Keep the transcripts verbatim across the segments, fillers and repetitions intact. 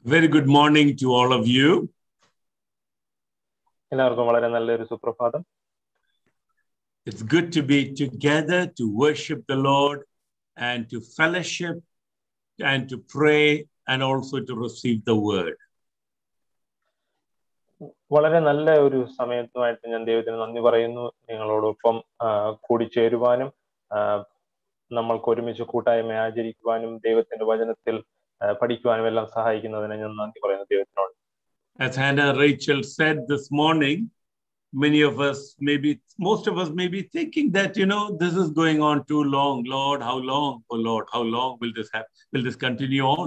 Very good morning to all of you. It's good to be together to worship the Lord and to fellowship and to pray and also to receive the word. വളരെ നല്ല ഒരു സമയത്തുമായിട്ട് ഞാൻ ദൈവത്തിന് നന്ദി പറയുന്നു. നിങ്ങളോടൊപ്പം കൂടിച്ചേരുവാനും നമ്മൾക്ക് ഒരുമിച്ച് കൂട്ടായ്മ ആചരിക്കുവാനും ദൈവത്തിന്റെ വചനത്തിൽ പഠിക്കുവാനും എല്ലാം സഹായിക്കുന്നതിന് ഞാൻ നന്ദി പറയുന്നു ദൈവത്തിനോട്. As Hannah Rachel said this morning, many of us, maybe most of us may be thinking that, you know, this is going on too long. Lord, how long? Oh Lord, how long will this happen? Will this continue on?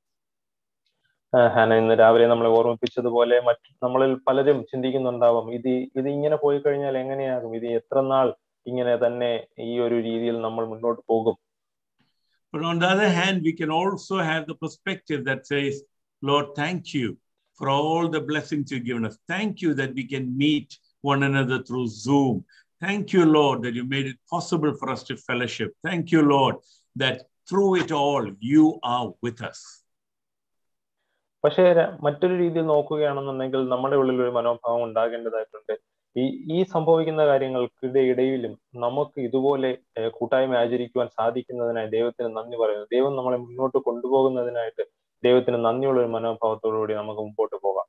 ഹാന ഇന്ന് രാവിലെ നമ്മളെ ഓർമ്മിപ്പിച്ചതുപോലെ മറ്റ് നമ്മളിൽ പലരും ചിന്തിക്കുന്നുണ്ടാവും, ഇത് ഇത് ഇങ്ങനെ പോയി കഴിഞ്ഞാൽ എങ്ങനെയാകും, ഇത് എത്ര നാൾ ഇങ്ങനെ തന്നെ ഈ ഒരു രീതിയിൽ നമ്മൾ മുന്നോട്ട് പോകും. But on the other hand, we can also have the perspective that says, Lord, thank you for all the blessings you've given us. Thank you that we can meet one another through Zoom. Thank you, Lord, that you made it possible for us to fellowship. Thank you, Lord, that through it all, you are with us. പക്ഷേ മറ്റൊരു രീതിയിൽ നോക്കുകയാണെന്നുണ്ടെങ്കിൽ നമ്മുടെ ഉള്ളിൽ ഒരു മനോഭാവം ഉണ്ടാകേണ്ടതായിട്ടുണ്ട്. ഈ ഈ സംഭവിക്കുന്ന കാര്യങ്ങൾക്കിടെ ഇടയിലും നമുക്ക് ഇതുപോലെ കൂട്ടായ്മ ആചരിക്കുവാൻ സാധിക്കുന്നതിനായി ദൈവത്തിന് നന്ദി പറയുന്നു. ദൈവം നമ്മളെ മുന്നോട്ട് കൊണ്ടുപോകുന്നതിനായിട്ട് ദൈവത്തിന് നന്ദിയുള്ള ഒരു മനോഭാവത്തോടുകൂടി നമുക്ക് മുമ്പോട്ട് പോകാം.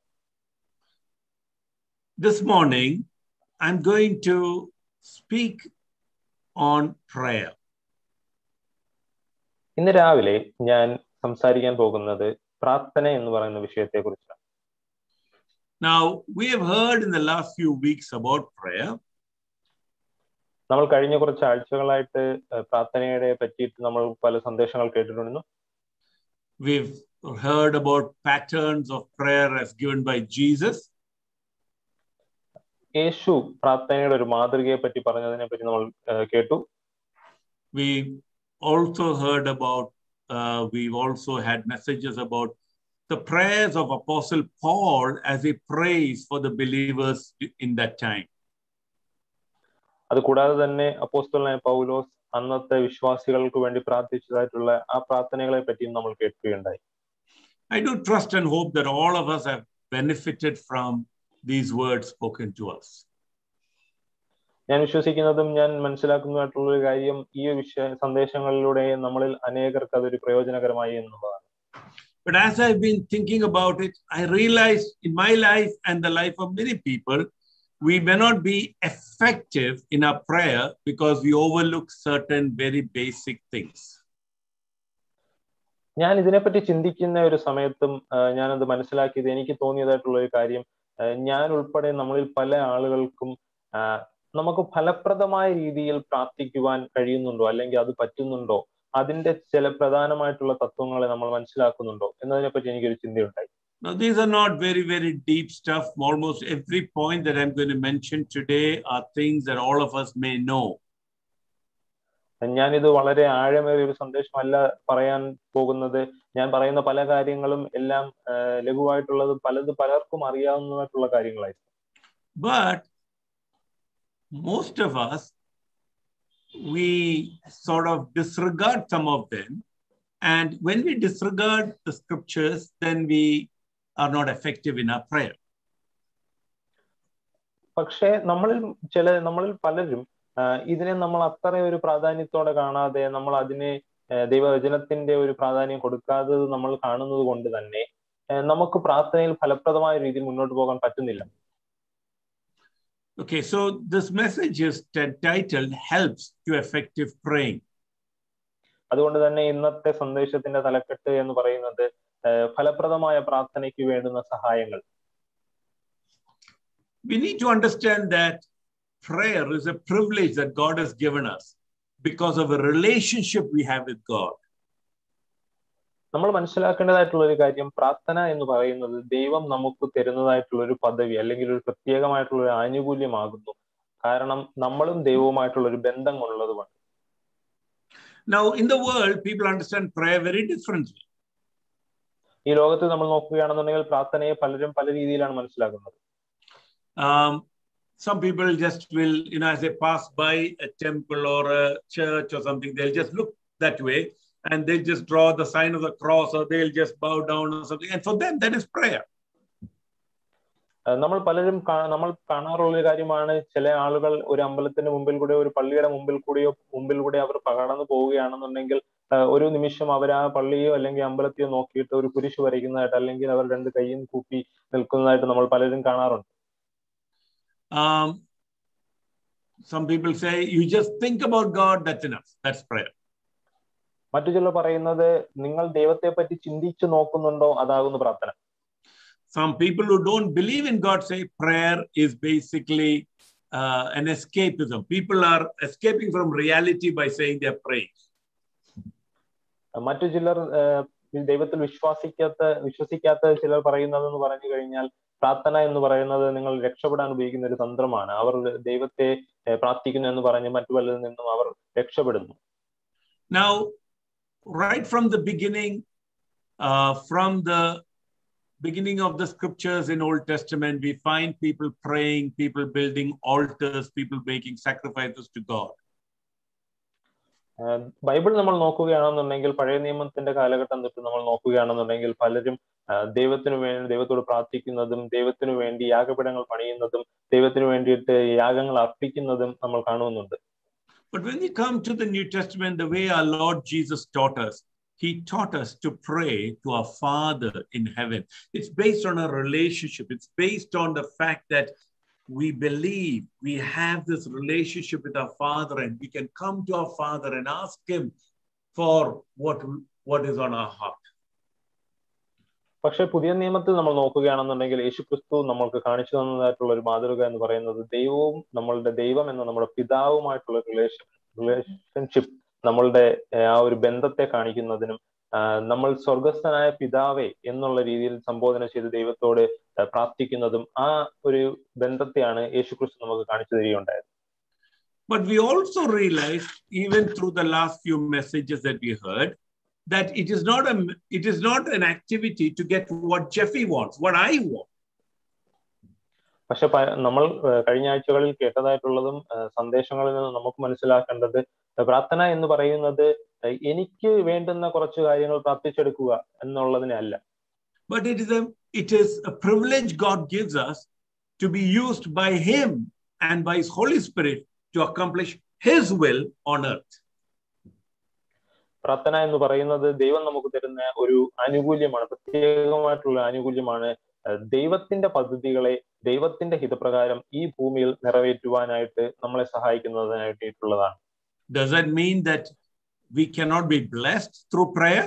This morning, I'm going to speak on prayer. ഇന്ന് രാവിലെ ഞാൻ സംസാരിക്കാൻ പോകുന്നത് പ്രാർത്ഥന എന്ന് പറയുന്ന വിഷയത്തെക്കുറിച്ചാണ്. Now, we have heard in the last few weeks about prayer. നമ്മൾ കഴിഞ്ഞ കുറച്ച് ആഴ്ചകളായിട്ട് പ്രാർത്ഥനയെ പറ്റിയിട്ട് നമ്മൾ പല സന്ദേശങ്ങൾ കേട്ടിട്ടുണ്ട്. We've heard about patterns of prayer as given by Jesus. യേശു പ്രാർത്ഥനയുടെ ഒരു മാതൃകയെ പറ്റി പറഞ്ഞതിനെ പറ്റി നമ്മൾ കേട്ടു. We also heard about uh, we've also had messages about the prayers of Apostle Paul as he prays for the believers in that time. അത് കൂടാതെ തന്നെ അപ്പോസ്തലനായ പൗലോസ് അന്നത്തെ വിശ്വാസികൾക്ക് വേണ്ടി പ്രാർത്ഥിച്ചതായിട്ടുള്ള ആ പ്രാർത്ഥനകളെ പറ്റിയും നമ്മൾ കേൾക്കുകയുണ്ടായി. I do trust and hope that all of us have benefited from these words spoken to us. ഞാൻ വിശ്വസിക്കുന്നതും ഞാൻ മനസ്സിലാക്കുന്നതായിട്ടുള്ള ഒരു കാര്യം ഈ വിഷയ സന്ദേശങ്ങളിലൂടെ നമ്മളിൽ അനേകർക്ക് അതൊരു പ്രയോജനകരമായി എന്നുള്ളതാണ്. But as I've been thinking about it, I realized in my life and the life of many people, we may not be effective in our prayer because we overlook certain very basic things. ഞാൻ ഇതിനെപ്പറ്റി ചിന്തിക്കുന്ന ഒരു സമയത്തും ഞാനത് മനസ്സിലാക്കിയത് എനിക്ക് തോന്നിയതായിട്ടുള്ള ഒരു കാര്യം, ഞാൻ ഉൾപ്പെടെ നമ്മളിൽ പല ആളുകൾക്കും നമുക്ക് ഫലപ്രദമായ രീതിയിൽ പ്രാർത്ഥിക്കുവാൻ കഴിയുന്നുണ്ടോ അല്ലെങ്കിൽ അത് പറ്റുന്നുണ്ടോ, അതിന്റെ ചില പ്രധാനമായിട്ടുള്ള തത്വങ്ങളെ നമ്മൾ മനസ്സിലാക്കുന്നുണ്ടോ എന്നതിനെപ്പറ്റി എനിക്കൊരു ചിന്തയുണ്ടായി. Now, these are not very, very deep stuff. Almost every point that I'm going to mention today are things that all of us may know. ഞാനിത് വളരെ ആഴമേറിയ ഒരു സന്ദേശമല്ല പറയാൻ പോകുന്നത്. ഞാൻ പറയുന്ന പല കാര്യങ്ങളും എല്ലാം ലഘുവായിട്ടുള്ളത്, പലത് പലർക്കും അറിയാവുന്നതായിട്ടുള്ള കാര്യങ്ങളായിരിക്കും. But most of us, we sort of disregard some of them. And when we disregard the scriptures, then we are not effective in our prayer. പക്ഷേ നമ്മളിൽ ചില നമ്മളിൽ പലരും ഇതിനെ നമ്മൾ അത്ര ഒരു പ്രാധാന്യത്തോടെ കാണാതെ, നമ്മൾ അതിനെ ദൈവവചനത്തിന്റെ ഒരു പ്രാധാന്യം കൊടുക്കാത്തത് നമ്മൾ കാണുന്നത് കൊണ്ട് തന്നെ നമുക്ക് പ്രാർത്ഥനയിൽ ഫലപ്രദമായ രീതിയിൽ മുന്നോട്ട് പോകാൻ പറ്റുന്നില്ല. Okay, so this message is titled Helps to Effective Praying. അതുകൊണ്ട് തന്നെ ഇന്നത്തെ സന്ദേശത്തിന്റെ തലക്കെട്ട് എന്ന് പറയുന്നത് ഫലപ്രദമായ പ്രാർത്ഥനയ്ക്ക് വേണ്ടുന്ന സഹായങ്ങൾ. We need to understand that prayer is a privilege that God has given us because of a relationship we have with God. നമ്മൾ മനസ്സിലാക്കേണ്ടതായിട്ടുള്ള ഒരു കാര്യം, പ്രാർത്ഥന എന്ന് പറയുന്നത് ദൈവം നമുക്ക് തരുന്നതായിട്ടുള്ള ഒരു പദവി അല്ലെങ്കിൽ ഒരു പ്രത്യേകമായിട്ടുള്ള ഒരു ആനുകൂല്യമാകുന്നു. കാരണം നമ്മളും ദൈവവുമായിട്ടുള്ള ഒരു ബന്ധം ഉള്ളതുകൊണ്ട്. Now, in the world, people understand prayer very differently. ഈ ലോകത്ത് നമ്മൾ നോക്കുകയാണെന്നുണ്ടെങ്കിൽ പ്രാർത്ഥനയെ പലരും പല രീതിയിലാണ് മനസ്സിലാക്കുന്നത്. Um, some people just will, you know, as they pass by a temple or a church or something, they'll just look that way and they'll just draw the sign of the cross, or they'll just bow down or something. And for them, that is prayer. നമ്മൾ പലരും നമ്മൾ കാണാറുള്ള ഒരു കാര്യമാണ്, ചില ആളുകൾ ഒരു അമ്പലത്തിന് മുമ്പിൽ കൂടെ, ഒരു പള്ളിയുടെ മുമ്പിൽ കൂടെയോ മുമ്പിൽ കൂടെ അവർ കടന്നു പോവുകയാണെന്നുണ്ടെങ്കിൽ ഒരു നിമിഷം അവർ ആ പള്ളിയോ അല്ലെങ്കിൽ അമ്പലത്തെയോ നോക്കിയിട്ട് ഒരു കുരിശ് വരയ്ക്കുന്നതായിട്ട്, അല്ലെങ്കിൽ അവർ രണ്ട് കൈയും കൂപ്പി നിൽക്കുന്നതായിട്ട് നമ്മൾ പലരും കാണാറുണ്ട്. Um, some people say, you just think about God, that's enough. That's prayer. മറ്റു ചിലർ പറയുന്നത്, നിങ്ങൾ ദൈവത്തെ പറ്റി ചിന്തിച്ചു നോക്കുന്നുണ്ടോ, അതാകുന്നു പ്രാർത്ഥന. Some people who don't believe in God say prayer is basically uh, an escapism. People are escaping from reality by saying they're praying. മറ്റു ചിലർ ദൈവത്തിൽ വിശ്വാസിക്കാത്ത വിശ്വസിക്കാത്ത ചിലർ പറയുന്നതെന്ന് പറഞ്ഞു കഴിഞ്ഞാൽ, പ്രാർത്ഥന എന്ന് പറയുന്നത് നിങ്ങൾ രക്ഷപ്പെടാൻ ഉപയോഗിക്കുന്ന ഒരു തന്ത്രമാണ്. അവർ ദൈവത്തെ പ്രാർത്ഥിക്കുന്നു എന്ന് പറഞ്ഞ് മറ്റു പലരിൽ നിന്നും അവർ രക്ഷപ്പെടുന്നു. Now, right from the beginning, uh, from the beginning of the scriptures in Old Testament, we find people praying, people building altars, people making sacrifices to God. Bible നമ്മൾ നോക്കുകയാണെന്നുണ്ടെങ്കിൽ, പഴയ നിയമത്തിന്റെ കാലഘട്ടം തൊട്ട് നമ്മൾ നോക്കുകയാണെന്നുണ്ടെങ്കിൽ, പലരും ദൈവത്തിനു വേണ്ടി ദൈവത്തോട് പ്രാർത്ഥിക്കുന്നതും ദൈവത്തിനു വേണ്ടി യാഗപീഠങ്ങൾ പണിയുന്നതും ദൈവത്തിനു വേണ്ടിയിട്ട് യാഗങ്ങൾ അർപ്പിക്കുന്നതും നമ്മൾ കാണുന്നുണ്ട്. But when we come to the New Testament, the way our Lord Jesus taught us, he taught us to pray to our Father in heaven. It's based on a relationship. It's based on the fact that we believe we have this relationship with our Father, and we can come to our Father and ask him for what, what is on our heart. പക്ഷെ പുതിയ നിയമത്തിൽ നമ്മൾ നോക്കുകയാണെന്നുണ്ടെങ്കിൽ, യേശു ക്രിസ്തു നമ്മൾക്ക് കാണിച്ചു തന്നതായിട്ടുള്ള ഒരു മാതൃക എന്ന് പറയുന്നത്, ദൈവവും നമ്മളുടെ ദൈവം എന്ന നമ്മുടെ പിതാവുമായിട്ടുള്ള റിലേഷൻ റിലേഷൻഷിപ്പ് നമ്മളുടെ ആ ഒരു ബന്ധത്തെ കാണിക്കുന്നതിനും, നമ്മൾ സ്വർഗസ്ഥനായ പിതാവേ എന്നുള്ള രീതിയിൽ സംബോധന ചെയ്ത് ദൈവത്തോട് പ്രാർത്ഥിക്കുന്നതും ആ ഒരു ബന്ധത്തെയാണ് യേശു ക്രിസ്തു നമുക്ക് കാണിച്ചു തരികയുണ്ടായത്. But we also realized, even through the last few messages that we heard, that it is not a it is not an activity to get what Jeffy wants, what I want. പക്ഷെ നമ്മൾ കഴിഞ്ഞ ആഴ്ചകളിൽ കേട്ടതായിട്ടുള്ളതും സന്ദേശങ്ങളിൽ നിന്ന് നമുക്ക് മനസ്സിലാക്കേണ്ടത്, പ്രാർത്ഥന എന്ന് പറയുന്നത് എനിക്ക് വേണ്ടുന്ന കുറച്ച് കാര്യങ്ങൾ പ്രാർത്ഥിച്ചെടുക്കുക എന്നുള്ളതിനല്ല. But it is a it is a privilege God gives us to be used by him and by his Holy Spirit to accomplish his will on earth. പ്രാർത്ഥന എന്ന് പറയുന്നത് ദൈവം നമുക്ക് തരുന്ന ഒരു ആനുകൂല്യമാണ്, പ്രത്യേകമായിട്ടുള്ള ആനുകൂല്യമാണ്. ദൈവത്തിന്റെ പദ്ധതികളെ ദൈവത്തിന്റെ ഹിതപ്രകാരം ഈ ഭൂമിയിൽ നിറവേറ്റുവാനായിട്ട് നമ്മളെ സഹായിക്കുന്നതിനായിട്ടുള്ളതാണ്. Does that mean that we cannot be blessed through prayer?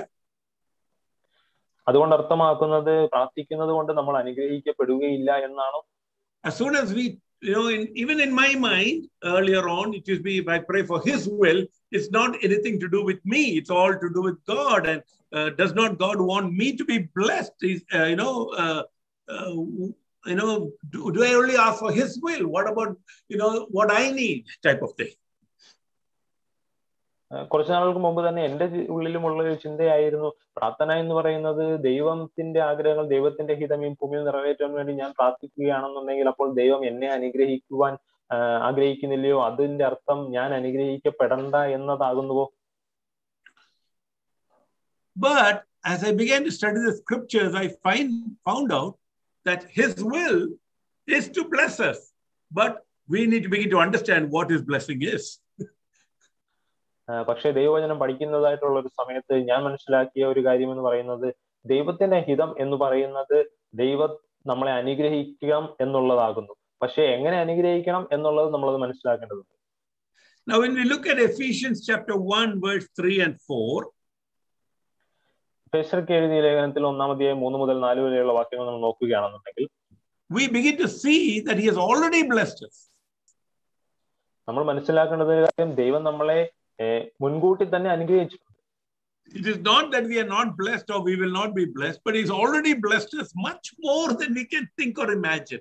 അതുകൊണ്ട് അർത്ഥമാക്കുന്നത് പ്രാർത്ഥിക്കുന്നത് കൊണ്ട് നമ്മൾ അനുഗ്രഹിക്കപ്പെടുകയില്ല എന്നാണോ? As soon as we, you know, in, even in my mind earlier on, it used to be, if I pray for his will, it's not anything to do with me, it's all to do with God. And uh, does not God want me to be blessed? Is uh, you know uh, uh, you know do, do I only ask for his will? What about, you know, what I need, type of thing. കുറച്ചു നാളുകൾക്ക് മുമ്പ് തന്നെ എന്റെ ഉള്ളിലുമുള്ള ഒരു ചിന്തയായിരുന്നു, പ്രാർത്ഥന എന്ന് പറയുന്നത് ദൈവത്തിന്റെ ആഗ്രഹങ്ങൾ, ദൈവത്തിന്റെ ഹിതം ഈ ഭൂമിയിൽ നിറവേറ്റാൻ വേണ്ടി ഞാൻ പ്രാർത്ഥിക്കുകയാണെന്നുണ്ടെങ്കിൽ അപ്പോൾ ദൈവം എന്നെ അനുഗ്രഹിക്കുവാൻ ആഗ്രഹിക്കുന്നില്ലയോ, അതിന്റെ അർത്ഥം ഞാൻ അനുഗ്രഹിക്കപ്പെടണ്ട എന്നതാകുന്നുവോ? But as I began to study the scriptures, I find found out that his will is to bless us, but we need to begin to understand what his blessing is. പക്ഷെ ദൈവവചനം പഠിക്കുന്നതായിട്ടുള്ള ഒരു സമയത്ത് ഞാൻ മനസ്സിലാക്കിയ ഒരു കാര്യം എന്ന് പറയുന്നത്, ദൈവത്തിന്റെ ഹിതം എന്ന് പറയുന്നത് ദൈവം നമ്മളെ അനുഗ്രഹിക്കണം എന്നുള്ളതാകുന്നു. പക്ഷെ എങ്ങനെ അനുഗ്രഹിക്കണം എന്നുള്ളത് നമ്മളത് മനസ്സിലാക്കേണ്ടതുണ്ട്. Now when we look at Ephesians chapter one verse three and four, എഫേസ്യർക്ക് എഴുതിയ ലേഖനത്തിൽ ഒന്നാം അധ്യായം മൂന്ന് മുതൽ നാല് വരെയുള്ള വാക്യങ്ങൾ നമ്മൾ നോക്കുകയാണെന്നുണ്ടെങ്കിൽ, we begin to see that he has already blessed us. നമ്മൾ മനസ്സിലാക്കേണ്ടത് കാര്യം, ദൈവം നമ്മളെ മുൻകൂട്ടി തന്നെ അനുഗ്രഹിച്ചിട്ടുണ്ട്. It is not that we are not blessed or we will not be blessed, but he's already blessed us much more than we can think or imagine.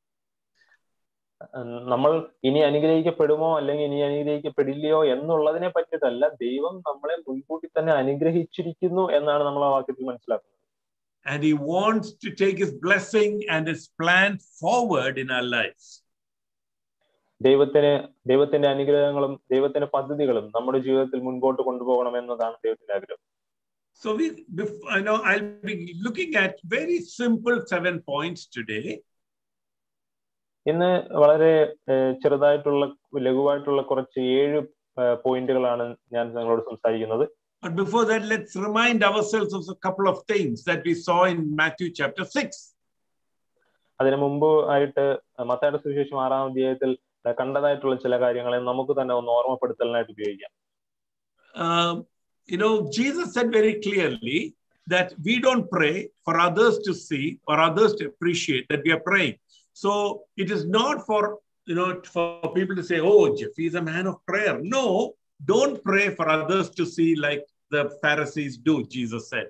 നമ്മൾ ഇനി അനുഗ്രഹിക്കപ്പെടുമോ അല്ലെങ്കിൽ ഇനി അനുഗ്രഹിക്കപ്പെടില്ലയോ എന്നുള്ളതിനെ പറ്റിയിട്ടല്ല, ദൈവം നമ്മളെ മുൻകൂട്ടി തന്നെ അനുഗ്രഹിച്ചിരിക്കുന്നു എന്നാണ് നമ്മൾ ആ വാക്യത്തിൽ മനസ്സിലാക്കുന്നത്. And he wants to take his blessing and his plan forward in our lives. ദൈവത്തിന് ദൈവത്തിന്റെ അനുഗ്രഹങ്ങളും ദൈവത്തിന്റെ പദ്ധതികളും നമ്മുടെ ജീവിതത്തിൽ മുൻപോട്ട് കൊണ്ടുപോകണം എന്നതാണ് ദൈവത്തിന്റെ ആഗ്രഹം. So we, I know I'll be looking at very simple seven points today. ഇന്ന് വളരെ ചെറുതായിട്ടുള്ള ലഘുവായിട്ടുള്ള കുറച്ച് ഏഴ് പോയിന്റുകളാണ് ഞാൻ നിങ്ങളോട് സംസാരിക്കുന്നത്. But before that, let's remind ourselves of a couple of things that we saw in Matthew chapter six. അതിനു മുമ്പ് ആയിട്ട് മത്തായിയുടെ സുവിശേഷം ആറാം അധ്യായത്തിൽ കണ്ടതായിട്ടുള്ള ചില കാര്യങ്ങളെ നമുക്ക് തന്നെ ഒന്ന് ഓർമ്മപ്പെടുത്തലിനായിട്ട് ഉപയോഗിക്കാം. You know, Jesus said very clearly that we don't pray for others to see or others to appreciate that we are praying. So it is not for, you know, for people to say, oh, Jeff, he's a man of prayer. No, don't pray for others to see like the Pharisees do, Jesus said.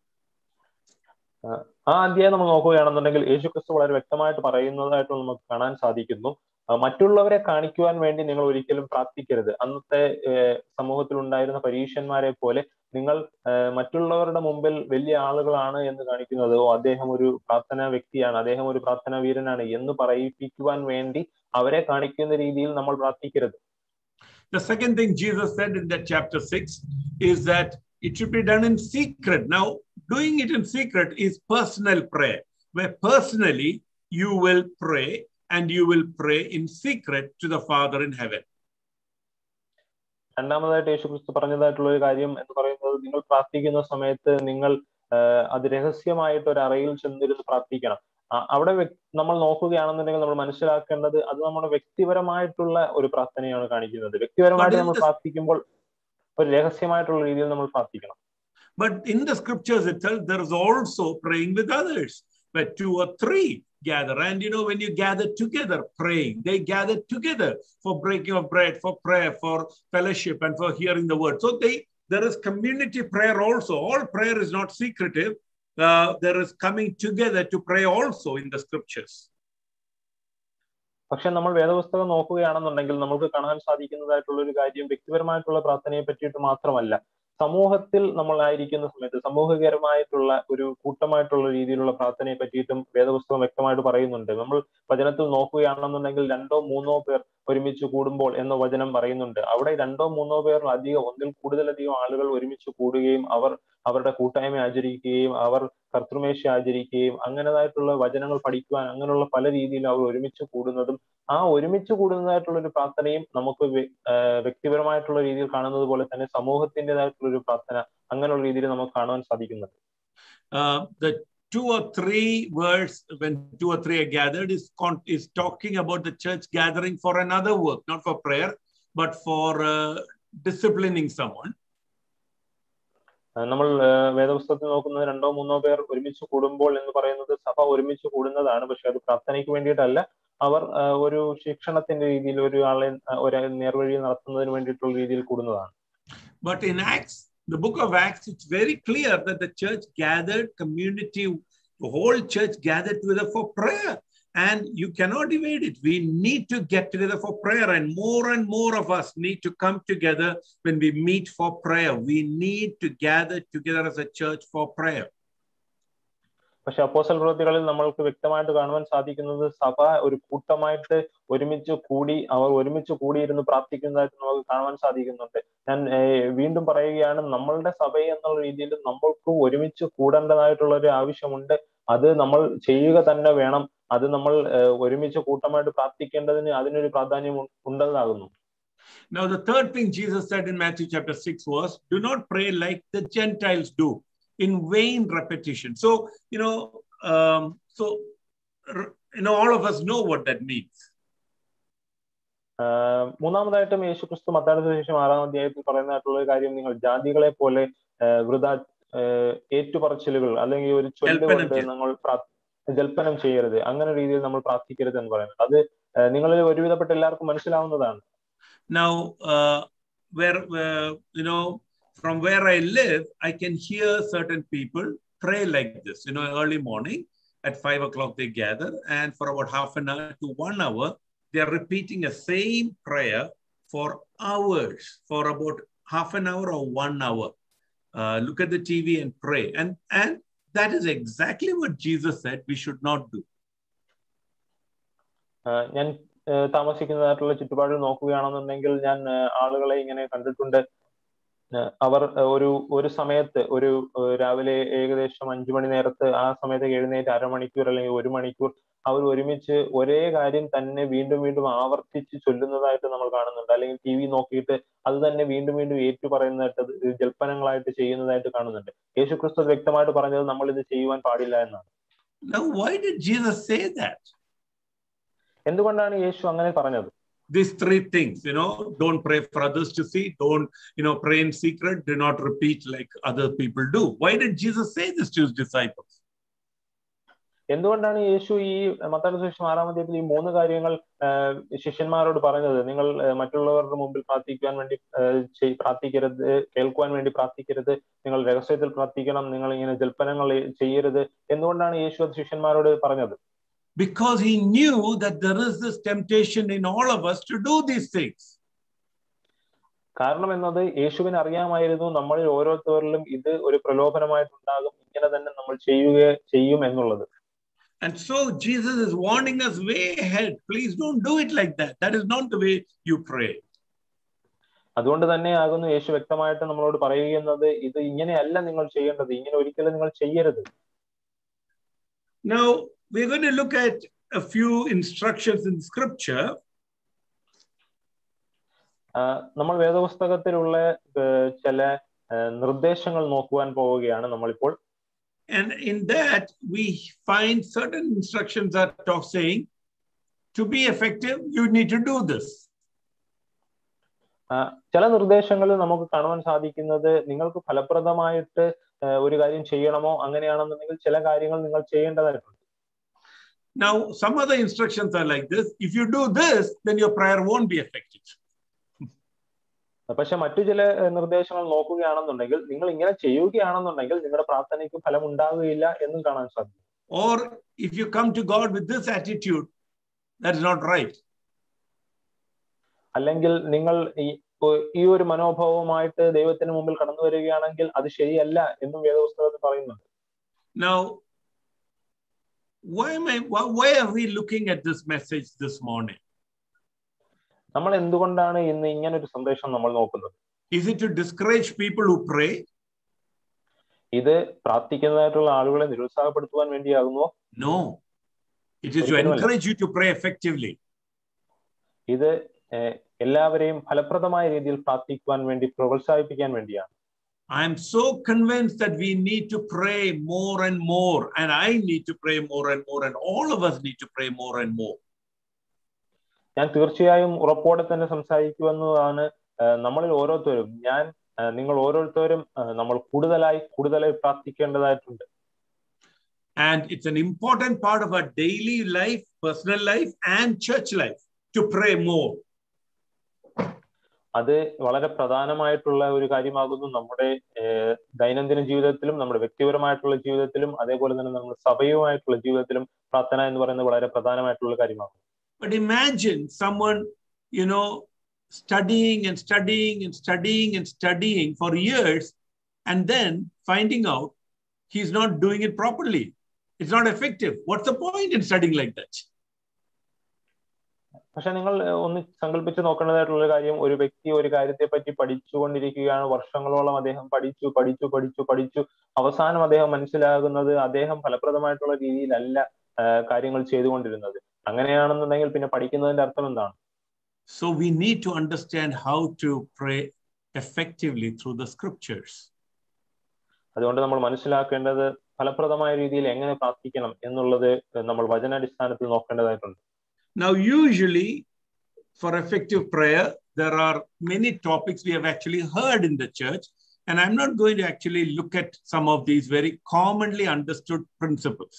ആ അധ്യായം നമ്മൾ നോക്കുകയാണെന്നുണ്ടെങ്കിൽ യേശുക്രിസ്തു വളരെ വ്യക്തമായിട്ട് പറയുന്നതായിട്ട് നമുക്ക് കാണാൻ സാധിക്കുന്നു. മറ്റുള്ളവരെ കാണിക്കുവാൻ വേണ്ടി നിങ്ങൾ ഒരിക്കലും പ്രാർത്ഥിക്കരുത്. അന്നത്തെ സമൂഹത്തിൽ ഉണ്ടായിരുന്ന പരീശന്മാരെ പോലെ നിങ്ങൾ മറ്റുള്ളവരുടെ മുമ്പിൽ വലിയ ആളുകളാണ് എന്ന് കാണിക്കുന്നത്, ഓ അദ്ദേഹം ഒരു പ്രാർത്ഥനാ വ്യക്തിയാണ്, അദ്ദേഹം ഒരു പ്രാർത്ഥനാ വീരനാണ് എന്ന് പറയിപ്പിക്കുവാൻ വേണ്ടി അവരെ കാണിക്കുന്ന രീതിയിൽ നമ്മൾ പ്രാർത്ഥിക്കരുത്. The second thing Jesus said in that chapter six is that it should be done in secret. Now, doing it in secret is personal prayer, where personally you will pray and you will pray in secret to the Father in heaven. രണ്ടാമതായിട്ട് യേശുക്രിസ്തു പറഞ്ഞതായിട്ടുള്ള ഒരു കാര്യം എന്ന് പറയുന്നത്, നിങ്ങൾ പ്രാർത്ഥിക്കുന്ന സമയത്ത് നിങ്ങൾ അത് രഹസ്യമായിട്ട് ഒരു അറയിൽ ചെന്നിരുന്ന് പ്രാർത്ഥിക്കണം. അവിടെ നമ്മൾ നോക്കുകയാണെന്നുണ്ടെങ്കിൽ നമ്മൾ മനസ്സിലാക്കേണ്ടത് അത് നമ്മുടെ വ്യക്തിപരമായിട്ടുള്ള ഒരു പ്രാർത്ഥനയാണ് കാണിക്കുന്നത്. വ്യക്തിപരമായിട്ട് നമ്മൾ പ്രാർത്ഥിക്കുമ്പോൾ ഒരു രഹസ്യമായിട്ടുള്ള രീതിയിൽ നമ്മൾ പ്രാർത്ഥിക്കണം. But in the scriptures itself, there is also praying with others, where two or three gather. And you know, when you gather together praying, they gather together for breaking of bread, for prayer, for fellowship, and for hearing the word. So they, there is community prayer also. All prayer is not secretive. Uh, there is coming together to pray also in the scriptures. പക്ഷെ നമ്മൾ വേദപുസ്തകം നോക്കുകയാണെന്നുണ്ടെങ്കിൽ നമുക്ക് കാണാൻ സാധിക്കുന്നതായിട്ടുള്ള ഒരു കാര്യം വ്യക്തിപരമായിട്ടുള്ള പ്രാർത്ഥനയെ പറ്റിയിട്ട് മാത്രമല്ല, സമൂഹത്തിൽ നമ്മൾ ആയിരിക്കുന്ന സമയത്ത് സമൂഹകരമായിട്ടുള്ള ഒരു കൂട്ടമായിട്ടുള്ള രീതിയിലുള്ള പ്രാർത്ഥനയെ പറ്റിയിട്ടും വേദപുസ്തകം വ്യക്തമായിട്ട് പറയുന്നുണ്ട്. നമ്മൾ വചനത്തിൽ നോക്കുകയാണെന്നുണ്ടെങ്കിൽ രണ്ടോ മൂന്നോ പേർ ഒരുമിച്ച് കൂടുമ്പോൾ എന്ന വചനം പറയുന്നുണ്ട്. അവിടെ രണ്ടോ മൂന്നോ പേർ അധികം ഒന്നിൽ കൂടുതലധികം ആളുകൾ ഒരുമിച്ച് കൂടുകയും അവർ അവരുടെ കൂട്ടായ്മ ആചരിക്കുകയും അവർ കർത്തൃമേശ ആചരിക്കുകയും അങ്ങനെതായിട്ടുള്ള വചനങ്ങൾ പഠിക്കുവാൻ അങ്ങനെയുള്ള പല രീതിയിൽ അവർ ഒരുമിച്ച് കൂടുന്നതും ആ ഒരുമിച്ച് കൂടുന്നതായിട്ടുള്ള ഒരു പ്രാർത്ഥനയും നമുക്ക് വ്യക്തിപരമായിട്ടുള്ള രീതിയിൽ കാണുന്നത് പോലെ തന്നെ സമൂഹത്തിൻ്റെതായിട്ടുള്ള ഒരു പ്രാർത്ഥന അങ്ങനെയുള്ള രീതിയിൽ നമുക്ക് കാണുവാൻ സാധിക്കുന്നുണ്ട്. The two or three words, when two or three are gathered, is is talking about the church gathering for another work, not for prayer, but for uh, disciplining someone. നമ്മൾ വേദപുസ്തകത്തിൽ നോക്കുന്നത് രണ്ടോ മൂന്നോ പേർ ഒരുമിച്ച് കൂടുമ്പോൾ എന്ന് പറയുന്നത് സഭ ഒരുമിച്ച് കൂടുന്നതാണ്. പക്ഷെ അത് പ്രാർത്ഥനയ്ക്ക് വേണ്ടിയിട്ടല്ല, അവർ ഒരു ശിക്ഷണത്തിന്റെ രീതിയിൽ ഒരു ആളെ ഒരു നേർവഴി നടത്തുന്നതിന് വേണ്ടിയിട്ടുള്ള രീതിയിൽ കൂടുന്നതാണ്. But in Acts, the book of Acts, it's very clear that the church gathered, community, the whole church gathered together for prayer. And you cannot evade it. We need to get together for prayer, and more and more of us need to come together when we meet for prayer. We need to gather together as a church for prayer. പക്ഷെ അപ്പോസ്തല പ്രവൃത്തികളിൽ നമ്മൾക്ക് വ്യക്തമായിട്ട് കാണുവാൻ സാധിക്കുന്നത് സഭ ഒരു കൂട്ടമായിട്ട് ഒരുമിച്ച് കൂടി അവർ ഒരുമിച്ച് കൂടിയിരുന്ന് പ്രാർത്ഥിക്കുന്നതായിട്ട് നമുക്ക് കാണുവാൻ സാധിക്കുന്നുണ്ട്. ഞാൻ വീണ്ടും പറയുകയാണ്, നമ്മളുടെ സഭ എന്നുള്ള രീതിയിൽ നമ്മൾക്ക് ഒരുമിച്ച് കൂടേണ്ടതായിട്ടുള്ള ഒരു ആവശ്യമുണ്ട്. അത് നമ്മൾ ചെയ്യുക തന്നെ വേണം. അത് നമ്മൾ ഒരുമിച്ച് കൂട്ടമായിട്ട് പ്രാർത്ഥിക്കേണ്ടതിന് അതിനൊരു പ്രാധാന്യം ഉണ്ടെന്നാകുന്നു. Now the third thing Jesus said in Matthew chapter six was, do not pray like the Gentiles do, in vain repetition. So, you know, um, so, you know, all of us know what that means. മൂന്നാമതായിട്ടും യേശുക്രിസ്തു മത്തായിയുടെ സുവിശേഷം ആറാം അധ്യായത്തിൽ പറയുന്നതായിട്ടുള്ള ഒരു കാര്യം, നിങ്ങൾ ജാതികളെ പോലെ വൃഥ ഏറ്റുപറച്ചിലുകൾ അല്ലെങ്കിൽ ഒരു ചൊല്ലുകൊണ്ട് നമ്മൾ ജൽപ്പനം ചെയ്യരുത്, അങ്ങനെ രീതിയിൽ നമ്മൾ പ്രാർത്ഥിക്കരുത് എന്ന് പറയുന്നത്. അത് നിങ്ങളിൽ ഒരുവിധപ്പെട്ട എല്ലാവർക്കും മനസ്സിലാവുന്നതാണ്. Now, uh, where uh, you know, from where I live, I can hear certain people pray like this. You know, early morning at five o'clock they gather, and for about half an hour to one hour, they are repeating the same prayer for hours, for about half an hour or one hour. Uh, look at the T V and pray, and and that is exactly what Jesus said we should not do. ഞാൻ താമസിക്കുന്നതായിട്ടുള്ള ചുറ്റുപാടിൽ നോക്കുകയാണെന്നുണ്ടെങ്കിൽ ഞാൻ ആളുകളെ ഇങ്ങനെ കണ്ടിട്ടുണ്ട്. അവർ ഒരു ഒരു സമയത്ത് ഒരു രാവിലെ ഏകദേശം അഞ്ചു മണി നേരത്ത് ആ സമയത്ത് എഴുന്നേറ്റ് അരമണിക്കൂർ അല്ലെങ്കിൽ ഒരു മണിക്കൂർ അവർ ഒരുമിച്ച് ഒരേ കാര്യം തന്നെ വീണ്ടും വീണ്ടും ആവർത്തിച്ച് ചൊല്ലുന്നതായിട്ട് നമ്മൾ കാണുന്നുണ്ട്. അല്ലെങ്കിൽ ടി വി നോക്കിയിട്ട് അത് തന്നെ വീണ്ടും വീണ്ടും ഏറ്റു പറയുന്നതായിട്ട് ജൽപ്പനങ്ങളായിട്ട് ചെയ്യുന്നതായിട്ട് കാണുന്നുണ്ട്. യേശുക്രിസ്തു വ്യക്തമായിട്ട് പറഞ്ഞത് നമ്മൾ ഇത് ചെയ്യുവാൻ പാടില്ല എന്നാണ്. Now, why did Jesus say that? എന്തുകൊണ്ടാണ് യേശു അങ്ങനെ പറഞ്ഞത്? These three things, you know, don't pray for others to see, don't, you know, pray in secret, do not repeat like other people do. Why did Jesus say this to his disciples? എന്തുകൊണ്ടാണ് യേശു ഈ മത്തായിയുടെ സുവിശേഷം ആറാം അധ്യായത്തിൽ ഈ മൂന്ന് കാര്യങ്ങൾ ശിഷ്യന്മാരോട് പറഞ്ഞത്? നിങ്ങൾ മറ്റുള്ളവരുടെ മുമ്പിൽ പ്രാർത്ഥിക്കുവാൻ വേണ്ടി പ്രാർത്ഥിക്കരുത്, കേൾക്കുവാൻ വേണ്ടി പ്രാർത്ഥിക്കരുത്, നിങ്ങൾ രഹസ്യത്തിൽ പ്രാർത്ഥിക്കണം, നിങ്ങൾ ഇങ്ങനെ ജൽപ്പനങ്ങൾ ചെയ്യരുത്. എന്തുകൊണ്ടാണ് യേശു അത് ശിഷ്യന്മാരോട് പറഞ്ഞത്? Because he knew that there is this temptation in all of us to do these things. കാരണം എന്നത് യേശുവിന് അറിയാമായിരുന്നു നമ്മളിൽ ഓരോരുത്തരിലും ഇത് ഒരു പ്രലോഭനമായിട്ടുണ്ടാകും, ഇങ്ങനെ തന്നെ നമ്മൾ ചെയ്യുക ചെയ്യും എന്നുള്ളത്. And so Jesus is warning us way ahead. Please don't do it like that. That is not the way you pray. അതുകൊണ്ട് തന്നെ ആകുന്നു യേശു വ്യക്തമായിട്ട് നമ്മളോട് പറയുന്നത്, ഇത് ഇങ്ങനെയല്ല നിങ്ങൾ ചെയ്യേണ്ടത്, ഇങ്ങനെ ഒരിക്കലും നിങ്ങൾ ചെയ്യരുത്. Now we're going to look at a few instructions in scripture. നമ്മൾ വേദപുസ്തകത്തിലുള്ള ചില നിർദ്ദേശങ്ങൾ നോക്കുവാൻ പോവുകയാണ് നമ്മളിപ്പോൾ. And in that we find certain instructions that are saying to be effective you need to do this. ചില നിർദ്ദേശങ്ങൾ നമുക്ക് കാണുവാൻ സാധിക്കുന്നത് നിങ്ങൾക്ക് ഫലപ്രദമായിട്ട് ഒരു കാര്യം ചെയ്യണമോ അങ്ങനെയാണെന്നുണ്ടെങ്കിൽ ചില കാര്യങ്ങൾ നിങ്ങൾ ചെയ്യേണ്ടതായിട്ടുണ്ട്. Now some other instructions are like this: if you do this then your prayer won't be effective. പക്ഷെ മറ്റു ചില നിർദ്ദേശങ്ങൾ നോക്കുകയാണെന്നുണ്ടെങ്കിൽ നിങ്ങൾ ഇങ്ങനെ ചെയ്യുകയാണെന്നുണ്ടെങ്കിൽ നിങ്ങളുടെ പ്രാർത്ഥനയ്ക്ക് ഫലം ഉണ്ടാവുകയില്ല എന്നും കാണാൻ സാധിക്കും. Or if you come to God with this attitude, that is not right. അല്ലെങ്കിൽ നിങ്ങൾ ഈ ഒരു മനോഭാവവുമായിട്ട് ദൈവത്തിന് മുമ്പിൽ കടന്നു വരികയാണെങ്കിൽ അത് ശരിയല്ല എന്നും വേദപുസ്തകത്തിൽ പറയുന്നുണ്ട്. Now why am I why are we looking at this message this morning? നമ്മൾ എന്തുകൊണ്ടാണ് ഇന്ന് ഇങ്ങനെ ഒരു സന്ദേശം നമ്മൾ നോക്കുന്നത്? Is it to discourage people who pray? ഇത് പ്രാർത്ഥിക്കുന്നതായിട്ടുള്ള ആളുകളെ നിരുത്സാഹപ്പെടുത്തുവാൻ വേണ്ടിയാകുമോ? No. It is to encourage you to pray effectively. ഇത് എല്ലാവരെയും ഫലപ്രദമായ രീതിയിൽ പ്രാർത്ഥിക്കുവാൻ വേണ്ടി പ്രോത്സാഹിപ്പിക്കാൻ വേണ്ടിയാണ്. I am so convinced that we need to pray more and more, and I need to pray more and more, and all of us need to pray more and more. ഞാൻ തീർച്ചയായും ഉറപ്പോടെ തന്നെ സംസാരിക്കുമെന്നതാണ്. നമ്മളിൽ ഓരോരുത്തരും, ഞാൻ നിങ്ങൾ ഓരോരുത്തരും നമ്മൾ കൂടുതലായി കൂടുതലായി പ്രാർത്ഥിക്കേണ്ടതായിട്ടുണ്ട്. And it's an important part of our daily life, personal life and church life to pray more. അത് വളരെ പ്രധാനമായിട്ടുള്ള ഒരു കാര്യമാകുന്നു. നമ്മുടെ ദൈനംദിന ജീവിതത്തിലും നമ്മുടെ വ്യക്തിപരമായിട്ടുള്ള ജീവിതത്തിലും അതേപോലെ തന്നെ നമ്മുടെ സഭയുമായിട്ടുള്ള ജീവിതത്തിലും പ്രാർത്ഥന എന്ന് പറയുന്നത് വളരെ പ്രധാനമായിട്ടുള്ള കാര്യമാകും. But imagine someone, you know, studying and studying and studying and studying for years and then finding out he's not doing it properly. It's not effective. What's the point in studying like that? പക്ഷെ നിങ്ങൾ ഒന്ന് സങ്കല്പിച്ച് നോക്കേണ്ടതായിട്ടുള്ള കാര്യം, ഒരു വ്യക്തി ഒരു കാര്യത്തെ പറ്റി പഠിച്ചുകൊണ്ടിരിക്കുകയാണ്, വർഷങ്ങളോളം അദ്ദേഹം പഠിച്ചു പഠിച്ചു പഠിച്ചു പഠിച്ചു അവസാനം അദ്ദേഹം മനസ്സിലാകുന്നത് അദ്ദേഹം ഫലപ്രദമായിട്ടുള്ള രീതിയിലല്ല കാര്യങ്ങൾ ചെയ്തുകൊണ്ടിരുന്നത്. അങ്ങനെയാണെന്നുണ്ടെങ്കിൽ പിന്നെ പഠിക്കുന്നതിന്റെ അർത്ഥം എന്താണ്? So we need to understand how to pray effectively through the scriptures. അതുകൊണ്ട് നമ്മൾ മനസ്സിലാക്കേണ്ടത് ഫലപ്രദമായ രീതിയിൽ എങ്ങനെ പ്രാർത്ഥിക്കണം എന്നുള്ളത് നമ്മൾ വചനാടിസ്ഥാനത്തിൽ നോക്കേണ്ടതായിട്ടുണ്ട്. Now usually for effective prayer there are many topics we have actually heard in the church, and I'm not going to actually look at some of these very commonly understood principles.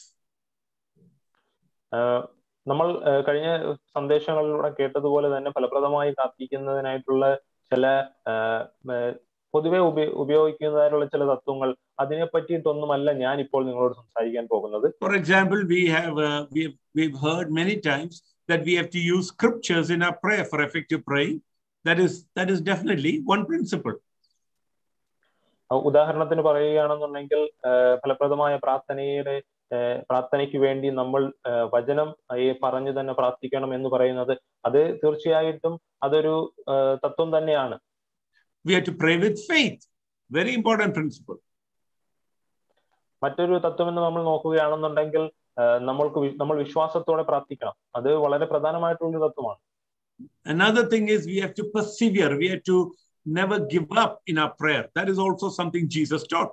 നമ്മൾ കഴിഞ്ഞ സന്ദേശങ്ങളിലൂടെ കേട്ടതുപോലെ തന്നെ ഫലപ്രദമായി പ്രാർത്ഥിക്കുന്നതിനായിട്ടുള്ള ചില പൊതുവെ ഉപയോഗിക്കുന്നതിനുള്ള ചില തത്വങ്ങൾ, അതിനെ പറ്റിയിട്ടൊന്നുമല്ല ഞാൻ ഇപ്പോൾ നിങ്ങളോട് സംസാരിക്കാൻ പോകുന്നത്. For example, we have uh, we have we've heard many times that we have to use scriptures in our prayer for effective praying. That is that is definitely one principle. ഉദാഹരണത്തിന് പറയുകയാണെന്നുണ്ടെങ്കിൽ ഫലപ്രദമായ പ്രാർത്ഥനയുടെ പ്രാർത്ഥനയ്ക്ക് വേണ്ടി നമ്മൾ വചനം പറഞ്ഞു തന്നെ പ്രാർത്ഥിക്കണം എന്ന് പറയുന്നത് അത് തീർച്ചയായിട്ടും അതൊരു തത്വം തന്നെയാണ്. We have to pray with faith. Very important principle. മറ്റൊരു തത്വം എന്ന് നമ്മൾ നോക്കുകയാണെന്നുണ്ടെങ്കിൽ നമ്മൾക്ക് നമ്മൾ വിശ്വാസത്തോടെ പ്രാർത്ഥിക്കണം. അത് വളരെ പ്രധാനമായിട്ടുള്ള തത്വമാണ്. Another thing is we have to persevere. We have to never give up in our prayer. That is also something Jesus taught.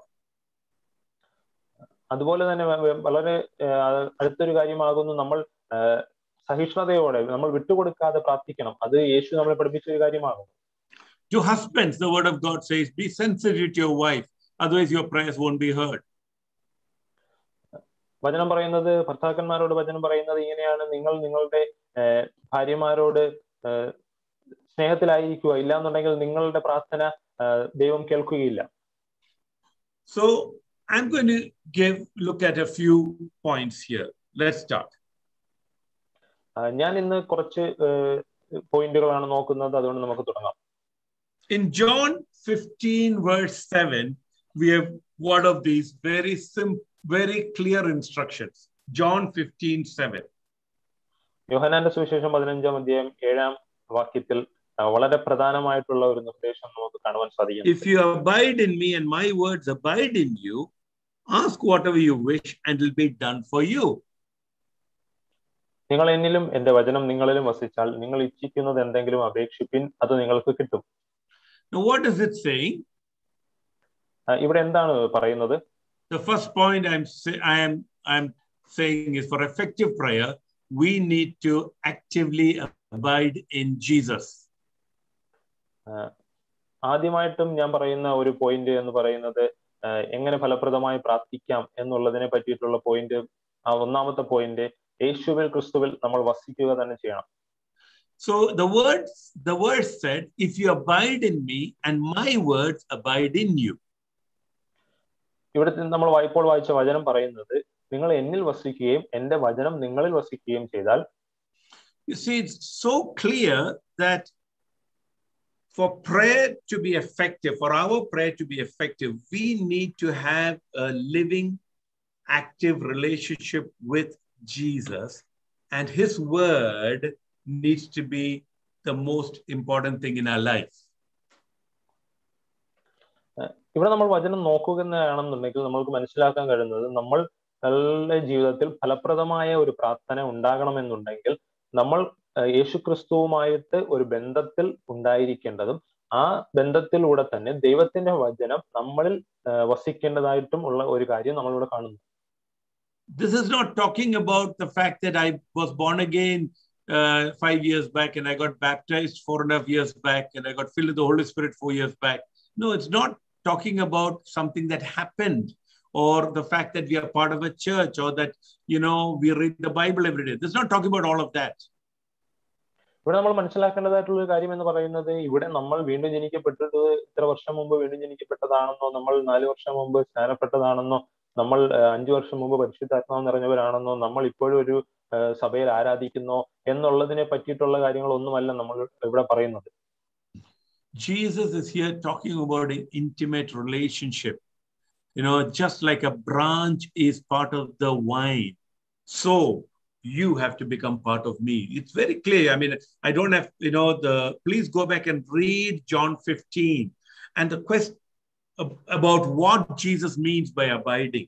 അതുപോലെ തന്നെ വളരെ അടുത്തൊരു കാര്യമാകുന്നു നമ്മൾ സഹിഷ്ണുതയോടെ നമ്മൾ വിട്ടുകൊടുക്കാതെ പ്രാർത്ഥിക്കണം. അത് യേശു നമ്മളെ പഠിപ്പിച്ച ഒരു കാര്യമാകും. To husbands, the word of God says, be sensitive to your wife, otherwise your prayers won't be heard. വചനം പറയുന്നത് ഭർത്താക്കന്മാരോട് വചനം പറയുന്നത് ഇങ്ങനെയാണ്, നിങ്ങൾ നിങ്ങളുടെ ഭാര്യമാരോട് സ്നേഹത്തിലായിരിക്കുക, ഇല്ലാന്നുണ്ടെങ്കിൽ നിങ്ങളുടെ പ്രാർത്ഥന ദൈവം കേൾക്കുകയില്ല. So I'm going to give look at a few points here. Let's start. ഞാൻ ഇന്ന് കുറച്ച് പോയിന്റുകളാണ് നോക്കുന്നത്, അതുകൊണ്ട് നമുക്ക് തുടങ്ങാം. In John fifteen verse seven, we have one of these very simple, very clear instructions. John fifteen seven. യോഹന്നാന്റെ സുവിശേഷം പതിനഞ്ചാം അധ്യായം ഏഴാം വാക്യത്തിൽ വളരെ പ്രധാനമായിട്ടുള്ള ഒരു നിർദ്ദേശം നമുക്ക് കാണുവാൻ സാധിക്കും. If you abide in me and my words abide in you, ask whatever you wish and it will be done for you. നിങ്ങൾ എന്നിലും എന്റെ വചനം നിങ്ങളിലും വസിച്ചാൽ നിങ്ങൾ ഇച്ഛിക്കുന്നത് എന്തെങ്കിലും അപേക്ഷിപ്പിൻ, അത് നിങ്ങൾക്ക് കിട്ടും. Now what is it saying? ഇവിടെ എന്താണ് പറയുന്നത്? The first point I'm say, I am I'm saying is for effective prayer, we need to actively abide in Jesus. ആദ്യമായിട്ടും ഞാൻ പറയുന്ന ഒരു പോയിന്റ് എന്ന് പറയുന്നത് എങ്ങനെ ഫലപ്രദമായി പ്രാർത്ഥിക്കാം എന്നുള്ളതിനെ പറ്റിയിട്ടുള്ള പോയിന്റ്, ആ ഒന്നാമത്തെ പോയിന്റ് യേശുവിൽ ക്രിസ്തുവിൽ നമ്മൾ വസിക്കുക തന്നെ ചെയ്യണം. So the words the word said, if you abide in me and my words abide in you. ഇവിടെ നമ്മൾ വായിപ്പോൾ വായിച്ച വചനം പറയുന്നത് നിങ്ങൾ എന്നിൽ വസിക്കുകയും എന്റെ വചനം നിങ്ങളിൽ വസിക്കുകയും ചെയ്താൽ. You see, it's so clear that for prayer to be effective, for our prayer to be effective, we need to have a living, active relationship with Jesus, and his word needs to be the most important thing in our life. ഇവിടെ നമ്മൾ വചനം നോക്കുകയാണെന്നുണ്ടെങ്കിൽ നമ്മൾക്ക് മനസ്സിലാക്കാൻ കഴിയുന്നത് നമ്മളുടെ ജീവിതത്തിൽ ഫലപ്രദമായ ഒരു പ്രാർത്ഥന ഉണ്ടാകണമെന്നുണ്ടെങ്കിൽ നമ്മൾ യേശുക്രിസ്തുവുമായിട്ട് ഒരു ബന്ധത്തിൽ ഉണ്ടായിരിക്കേണ്ടതും ആ ബന്ധത്തിലൂടെ തന്നെ ദൈവത്തിന്റെ വചനം നമ്മളിൽ വസിക്കേണ്ടതായിട്ടും ഉള്ള ഒരു കാര്യം നമ്മളിവിടെ കാണുന്നു. This is not talking about the fact that I was born again uh, five years back and I got baptized four and a half years back and I got filled with the Holy Spirit four years back. No, it's not talking about something that happened or the fact that we are part of a church or that, you know, we read the Bible every day. This is not talking about all of that. ഇവിടെ നമ്മൾ മനസ്സിലാക്കേണ്ടതായിട്ടുള്ള ഒരു കാര്യം എന്ന് പറയുന്നത് ഇവിടെ നമ്മൾ വീണ്ടും ജനിക്കപ്പെട്ടത് ഇത്ര വർഷം മുമ്പ് വീണ്ടും ജനിക്കപ്പെട്ടതാണെന്നോ നമ്മൾ നാല് വർഷം മുമ്പ് സ്നാനപ്പെട്ടതാണെന്നോ നമ്മൾ അഞ്ചു വർഷം മുമ്പ് പരിശുദ്ധാത്മാവ് നിറഞ്ഞവരാണെന്നോ നമ്മൾ ഇപ്പോഴും ഒരു സഭയിൽ ആരാധിക്കുന്നോ എന്നുള്ളതിനെ പറ്റിയിട്ടുള്ള കാര്യങ്ങളൊന്നുമല്ല നമ്മൾ ഇവിടെ പറയുന്നത്. Jesus is here talking about an intimate relationship. You know, just like a branch is part of the vine, so you have to become part of me. It's very clear. I mean, I don't have, you know, the, please go back and read John fifteen and the question about what Jesus means by abiding.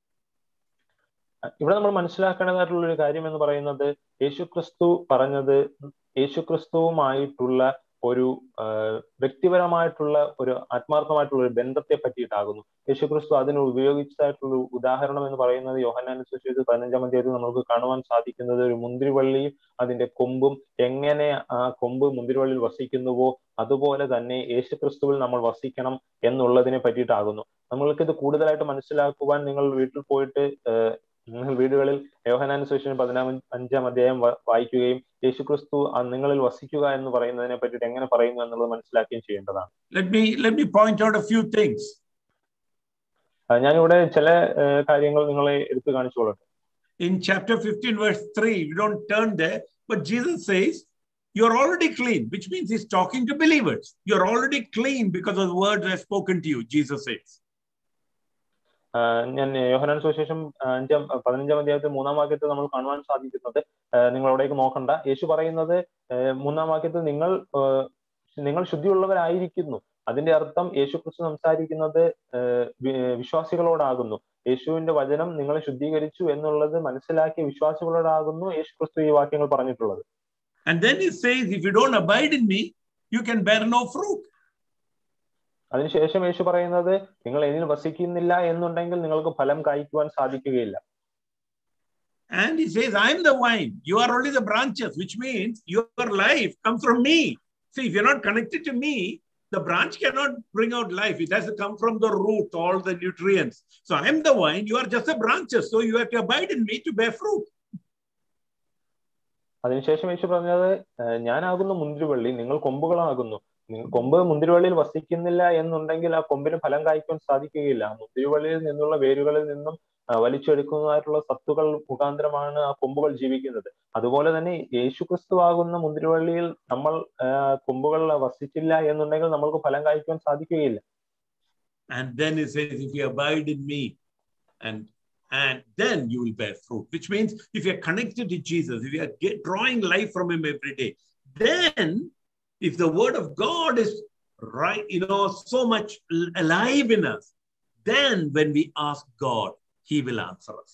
ഇവിടെ നമ്മൾ മനസ്സിലാക്കേണ്ടതായിട്ടുള്ള ഒരു കാര്യം എന്ന് പറയുന്നത് യേശുക്രിസ്തു പറഞ്ഞത് യേശുക്രിസ്തുവുമായിട്ടുള്ള ഒരു വ്യക്തിപരമായിട്ടുള്ള ഒരു ആത്മാർത്ഥമായിട്ടുള്ള ഒരു ബന്ധത്തെ പറ്റിയിട്ടാകുന്നു. യേശുക്രിസ്തു അതിന് ഉപയോഗിച്ചതായിട്ടുള്ള ഉദാഹരണം എന്ന് പറയുന്നത് യോഹന്നാന്റെ സുവിശേഷം പതിനഞ്ചാം അധ്യായത്തിൽ നമുക്ക് കാണുവാൻ സാധിക്കുന്നത് ഒരു മുന്തിരിവള്ളിയും അതിന്റെ കൊമ്പും എങ്ങനെ ആ കൊമ്പ് മുന്തിരിവള്ളിയിൽ വസിക്കുന്നുവോ അതുപോലെ തന്നെ യേശുക്രിസ്തുവിൽ നമ്മൾ വസിക്കണം എന്നുള്ളതിനെ പറ്റിയിട്ടാകുന്നു. നമ്മൾക്കിത് കൂടുതലായിട്ട് മനസ്സിലാക്കുവാൻ നിങ്ങൾ വീട്ടിൽ പോയിട്ട് നിങ്ങൾ വീടുകളിൽ യോഹന്നാന്റെ സുവിശേഷം പതിനാം അഞ്ചാം അധ്യായം വായിക്കുകയും യേശുക്രിസ്തു നിങ്ങളിൽ വസിക്കുക എന്ന് പറയുന്നതിനെ പറ്റിയിട്ട് എങ്ങനെ പറയുന്നു എന്നുള്ളത് മനസ്സിലാക്കുകയും ചെയ്യേണ്ടതാണ്. Let me let me point out a few things. ഞാനിവിടെ ചില കാര്യങ്ങൾ നിങ്ങളെ എടുത്തു കാണിച്ചുകൊള്ളട്ടെ. In chapter fifteen verse three, we don't turn there, but Jesus says you're already clean, which means he's talking to believers. You're already clean because of the words I've spoken to you, Jesus says. ഞാൻ യോഹന്നാൻ സുവിശേഷം അഞ്ചാം പതിനഞ്ചാം അധ്യായത്തിൽ മൂന്നാം വാക്യത്തിൽ നമ്മൾ കാണുവാൻ സാധിക്കുന്നത്, നിങ്ങൾ അവിടേക്ക് നോക്കണ്ട, യേശു പറയുന്നത് മൂന്നാം വാക്യത്തിൽ നിങ്ങൾ നിങ്ങൾ ശുദ്ധിയുള്ളവരായിരിക്കുന്നു. അതിന്റെ അർത്ഥം യേശു ക്രിസ്തു സംസാരിക്കുന്നത് വിശ്വാസികളോടാകുന്നു. യേശുവിന്റെ വചനം നിങ്ങളെ ശുദ്ധീകരിച്ചു എന്നുള്ളത് മനസ്സിലാക്കിയ വിശ്വാസികളോടാകുന്നു യേശു ക്രിസ്തു ഈ വാക്യങ്ങൾ പറഞ്ഞിട്ടുള്ളത്. And then he says, if you don't abide in me, you can bear no fruit. അതിനുശേഷം യേശു പറയുന്നത്, നിങ്ങൾ എന്നിൽ വസിക്കുന്നില്ല എന്നുണ്ടെങ്കിൽ നിങ്ങൾക്ക് ഫലം കായ്ക്കുവാൻ സാധിക്കുകയില്ല. And he says, I am the vine, you are only the branches, which means your life comes from me. See, if you're not connected to me, the branch cannot bring out life. It has to come from the root, all the nutrients. So I am the vine, you are just the branches. So you have to abide in me to bear fruit. അതിനുശേഷം യേശു പറഞ്ഞത്, ഞാനാകുന്നു മുന്തിരിവള്ളി, നിങ്ങൾ കൊമ്പുകളാകുന്നു. കൊമ്പ് മുന്തിരിവള്ളിയിൽ വസിക്കുന്നില്ല എന്നുണ്ടെങ്കിൽ ആ കൊമ്പിന് ഫലം കായ്ക്കാൻ സാധിക്കുകയില്ല. മുന്തിരിവള്ളിയിൽ നിന്നുള്ള വേരുകളിൽ നിന്നും വലിച്ചെടുക്കുന്നതായിട്ടുള്ള സത്തുകൾ മുഖാന്തരമാണ് ആ കൊമ്പുകൾ ജീവിക്കുന്നത്. അതുപോലെ തന്നെ യേശു ക്രിസ്തു ആകുന്ന മുന്തിരിവള്ളിയിൽ നമ്മൾ കൊമ്പുകൾ വസിച്ചില്ല എന്നുണ്ടെങ്കിൽ നമ്മൾക്ക് ഫലം കായ്ക്കാൻ സാധിക്കുകയില്ല. And then he says, if you abide in me, and and then you will bear fruit, which means if you are connected to Jesus, if you are get, drawing life from him every day, then if the word of God is right, you know, so much alive in us, then when we ask God, he will answer us.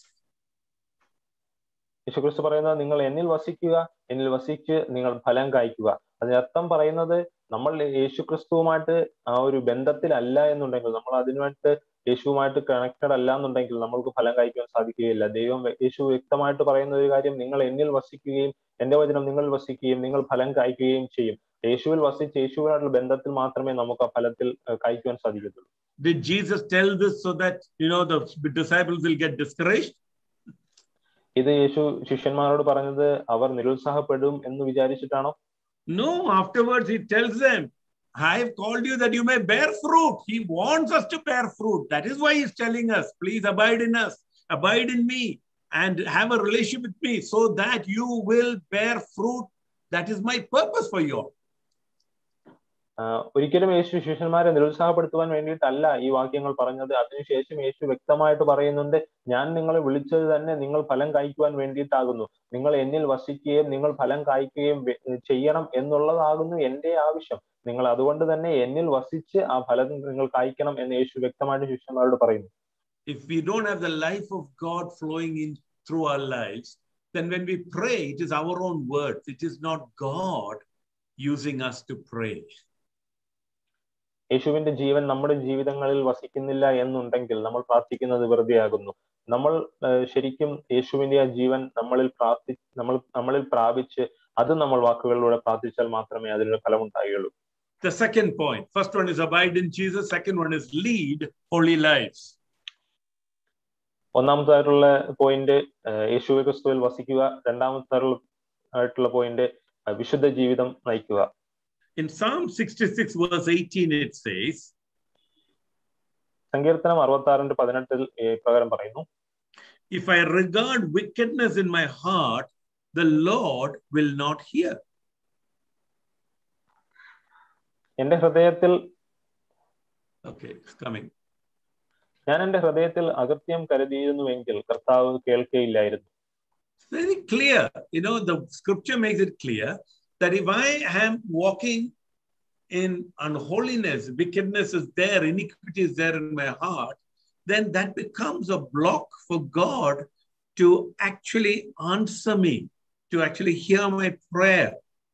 യേശു ക്രിസ്തു പറയുന്നത്, നിങ്ങൾ എന്നിൽ വസിക്കുക, എന്നിൽ വസിച്ച് നിങ്ങൾ ഫലം കായ്ക്കുക. അതിനർത്ഥം പറയുന്നത്, നമ്മൾ യേശു ക്രിസ്തുവുമായിട്ട് ആ ഒരു ബന്ധത്തിലല്ല എന്നുണ്ടെങ്കിൽ, നമ്മൾ അതിനുമായിട്ട് യേശുവുമായിട്ട് കണക്റ്റഡ് അല്ല എന്നുണ്ടെങ്കിൽ നമ്മൾക്ക് ഫലം കായ്ക്കാൻ സാധിക്കുകയില്ല. ദൈവം യേശു വ്യക്തമായിട്ട് പറയുന്ന ഒരു കാര്യം, നിങ്ങൾ എന്നിൽ വസിക്കുകയും എന്റെ വചനം നിങ്ങളിൽ വസിക്കുകയും നിങ്ങൾ ഫലം കായ്ക്കുകയും ചെയ്യും. യേശുവിൽ വസിച്ച് യേശുവിനായിട്ടുള്ള ബന്ധത്തിൽ മാത്രമേ നമുക്ക് ആ ഫലത്തിൽ കായ്ക്കുവാൻ സാധിക്കത്തുള്ളൂ. Did Jesus tell this so that, you know, the disciples will get discouraged? ഇത് യേശു ശിഷ്യന്മാരോട് പറഞ്ഞത് അവർ നിരുത്സാഹപ്പെടും എന്ന് വിചാരിച്ചിട്ടാണോ? No, afterwards he tells them, I have called you that you may bear fruit. He wants us to bear fruit. That is why he's telling us, please abide in us, abide in me, and have a relationship with me so that you will bear fruit. That is my purpose for you. ഒരിക്കലും യേശു ശിഷ്യന്മാരെ നിരുത്സാഹപ്പെടുത്തുവാൻ വേണ്ടിയിട്ടല്ല ഈ വാക്യങ്ങൾ പറഞ്ഞത്. അതിനുശേഷം യേശു വ്യക്തമായിട്ട് പറയുന്നുണ്ട്, ഞാൻ നിങ്ങളെ വിളിച്ചത് തന്നെ നിങ്ങൾ ഫലം കായ്ക്കുവാൻ വേണ്ടിയിട്ടാകുന്നു. നിങ്ങൾ എന്നിൽ വസിക്കുകയും നിങ്ങൾ ഫലം കായ്ക്കുകയും ചെയ്യണം എന്നുള്ളതാകുന്നു എന്റെ ആവശ്യം. നിങ്ങൾ അതുകൊണ്ട് തന്നെ എന്നിൽ വസിച്ച് ആ ഫലം നിങ്ങൾ കായ്ക്കണം എന്ന് യേശു വ്യക്തമായിട്ട് ശിഷ്യന്മാരോട് പറയുന്നു. If we don't have the life of God flowing in through our lives, then when we pray, it is our own words. It is not God using us to pray. യേശുവിന്റെ ജീവൻ നമ്മുടെ ജീവിതങ്ങളിൽ വസിക്കുന്നില്ല എന്നുണ്ടെങ്കിൽ നമ്മൾ പ്രാർത്ഥിക്കുന്നത് വെറുതെയാകുന്നു. നമ്മൾ ശരിക്കും യേശുവിന്റെ ആ ജീവൻ നമ്മളിൽ പ്രാർത്ഥി നമ്മൾ നമ്മളിൽ പ്രാപിച്ച് അത് നമ്മൾ വാക്കുകളിലൂടെ പ്രാർത്ഥിച്ചാൽ മാത്രമേ അതിനുള്ള ഫലം ഉണ്ടാകുകയുള്ളൂ. The second point. First one is abide in Jesus. Second one is lead holy lives. ഒന്നാമതായിട്ടുള്ള പോയിന്റ് യേശു ക്രിസ്തുവിൽ വസിക്കുക. രണ്ടാമതായിട്ടുള്ള പോയിന്റ് വിശുദ്ധ ജീവിതം നയിക്കുക. In Psalm sixty-six verse eighteen it says, സങ്കീർത്തനം അറുപത്തിയാറിന്റെ പതിനെട്ടിൽ പ്രകാരം പറയുന്നു, if I regard wickedness in my heart, the Lord will not hear. എന്റെ ഹൃദയത്തിൽ okay it's coming ഞാൻ എന്റെ ഹൃദയത്തിൽ അകൃത്യം കരുതിയിരുന്നുവെങ്കിൽ കർത്താവ് കേൾക്കുകയില്ലായിരുന്നു. Very clear, you know, the scripture makes it clear that if I am walking in unholiness, wickedness is there, iniquity is there in my heart, then that becomes a block for God to actually answer me, to actually hear my prayer.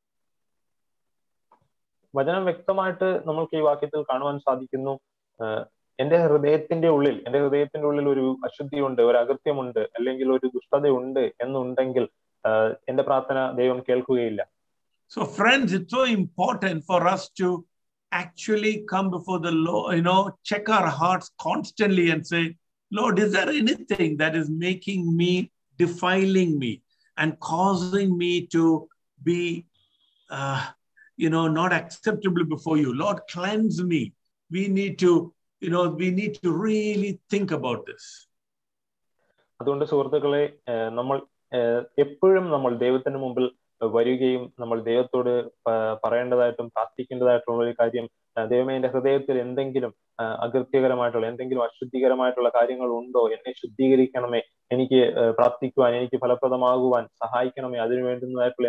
വചനം വ്യക്തമായിട്ട് നമ്മൾക്ക് ഈ വാക്യത്തിൽ കാണുവാൻ സാധിക്കുന്നു, എന്റെ ഹൃദയത്തിന്റെ ഉള്ളിൽ എന്റെ ഹൃദയത്തിന്റെ ഉള്ളിൽ ഒരു അശുദ്ധിയുണ്ട്, ഒരു അകൃത്യമുണ്ട്, അല്ലെങ്കിൽ ഒരു ദുഷ്ടതയുണ്ട് എന്നുണ്ടെങ്കിൽ എന്റെ പ്രാർത്ഥന ദൈവം കേൾക്കുകയില്ല. So friends, it's so important for us to actually come before the Lord, you know, check our hearts constantly and say, Lord, is there anything that is making me, defiling me and causing me to be, uh, you know, not acceptable before you? Lord, cleanse me. We need to, you know, we need to really think about this. അതുകൊണ്ട് സുഹൃത്തുക്കളെ, നമ്മൾ എപ്പോഴും നമ്മൾ ദൈവത്തിന് മുമ്പിൽ വരികയും നമ്മൾ ദൈവത്തോട് പറയേണ്ടതായിട്ടും പ്രാർത്ഥിക്കേണ്ടതായിട്ടുള്ള ഒരു കാര്യം, ദൈവമേ എന്റെ ഹൃദയത്തിൽ എന്തെങ്കിലും അകൃത്യകരമായിട്ടുള്ള എന്തെങ്കിലും അശുദ്ധികരമായിട്ടുള്ള കാര്യങ്ങൾ ഉണ്ടോ, എന്നെ ശുദ്ധീകരിക്കണമേ, എനിക്ക് പ്രാർത്ഥിക്കുവാൻ, എനിക്ക് ഫലപ്രദമാകുവാൻ സഹായിക്കണമേ, അതിനു വേണ്ടുന്നതായിട്ടുള്ള.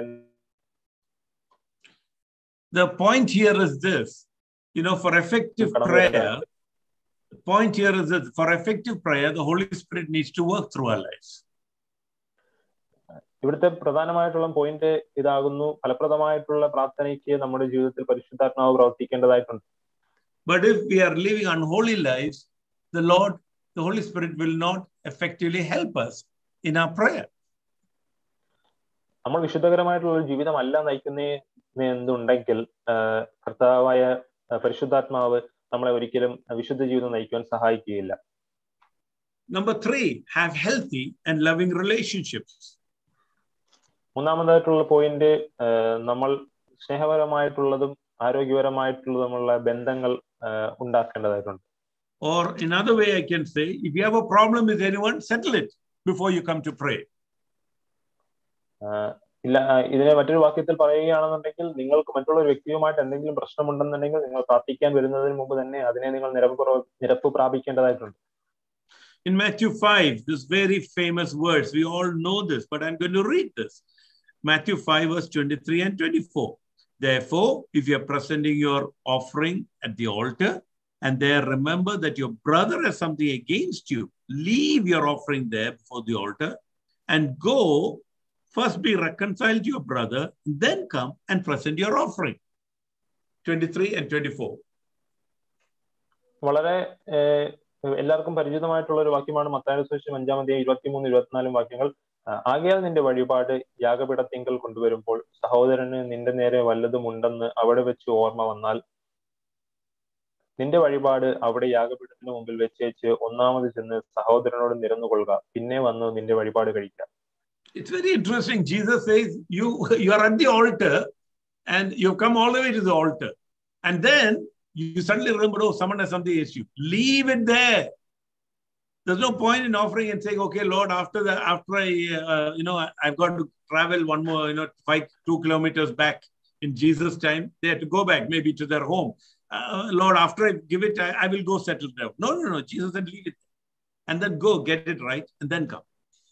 The point here is this, you know, for effective prayer, the point here is that for effective prayer, the Holy Spirit needs to work through our lives. ഇവിടുത്തെ പ്രധാനമായിട്ടുള്ള പോയിന്റ് ഇതാകുന്നു, ഫലപ്രദമായിട്ടുള്ള പ്രാർത്ഥനയ്ക്ക് നമ്മുടെ ജീവിതത്തിൽ പരിശുദ്ധാത്മാവ് പ്രവർത്തിക്കേണ്ടതായിട്ടുണ്ട്. But if we are living unholy lives, the Lord, the Holy Spirit will not effectively help us in our prayer. നമ്മൾ വിശുദ്ധകരമായിട്ടുള്ള ഒരു ജീവിതം അല്ല നയിക്കുന്ന എന്തുണ്ടെങ്കിൽ കർത്താവായ പരിശുദ്ധാത്മാവ് നമ്മളെ ഒരിക്കലും വിശുദ്ധ ജീവിതം നയിക്കുവാൻ സഹായിക്കുകയില്ല. Number three, have healthy and loving relationships. മൂന്നാമതായിട്ടുള്ള പോയിന്റ്, നമ്മൾ സ്നേഹപരമായിട്ടുള്ളതും ആരോഗ്യപരമായിട്ടുള്ളതുമുള്ള ബന്ധങ്ങൾ ഉണ്ടാക്കേണ്ടതായിട്ടുണ്ട്. Or another way I can say, if you have a problem with anyone, settle it before you come to pray. ഇല്ല, ഇതിനെ മറ്റൊരു വാക്യത്തിൽ പറയുകയാണെന്നുണ്ടെങ്കിൽ, നിങ്ങൾക്ക് മറ്റുള്ള ഒരു വ്യക്തിയുമായിട്ട് എന്തെങ്കിലും പ്രശ്നമുണ്ടെന്നുണ്ടെങ്കിൽ നിങ്ങൾ പ്രാർത്ഥിക്കാൻ വരുന്നതിന് മുമ്പ് തന്നെ അതിനെ നിങ്ങൾ നിരപ്പ് നിരപ്പ് പ്രാപിക്കേണ്ടതായിട്ടുണ്ട്. In Matthew five, this very famous words, we all know this, but I'm going to read this. Matthew five, verse twenty-three and twenty-four. Therefore, if you are presenting your offering at the altar, and there remember that your brother has something against you, leave your offering there before the altar, and go, first be reconciled to your brother, then come and present your offering. twenty-three and twenty-four. വളരെ എല്ലാവർക്കും പരിചിതമായിട്ടുള്ള ഒരു വാക്യമാണ് മത്തായിയുടെ സുവിശേഷം അഞ്ചാം അധ്യായം ഇരുപത്തിമൂന്ന് ഇരുപത്തിനാലും വാക്യങ്ങൾ. ആകയാൽ നിന്റെ വഴിപാട് യാഗപീഠത്തിങ്കൽ കൊണ്ടുവരുമ്പോൾ സഹോദരന് നിന്റെ നേരെ വല്ലതും ഉണ്ടെന്ന് അവിടെ വെച്ച് ഓർമ്മ വന്നാൽ നിന്റെ വഴിപാട് അവിടെ യാഗപീഠത്തിന് മുമ്പിൽ വെച്ചേച്ച് ഒന്നാമത് ചെന്ന് സഹോദരനോട് നിരന്നുകൊള്ളുക, പിന്നെ വന്ന് നിന്റെ വഴിപാട് കഴിക്കാം. It's very interesting. Jesus says you you are at the altar and you've come all the way to the altar, and then you suddenly remember, oh, someone has something against you. Leave it there. There's no point in offering and saying, okay, Lord, after that, after I, uh, you know, I've got to travel one more, you know, five, two kilometers back. In Jesus' time, they had to go back maybe to their home. Uh, Lord, after I give it, I, I will go settle down. No, no, no. Jesus said, leave it. And then go, get it right, and then come.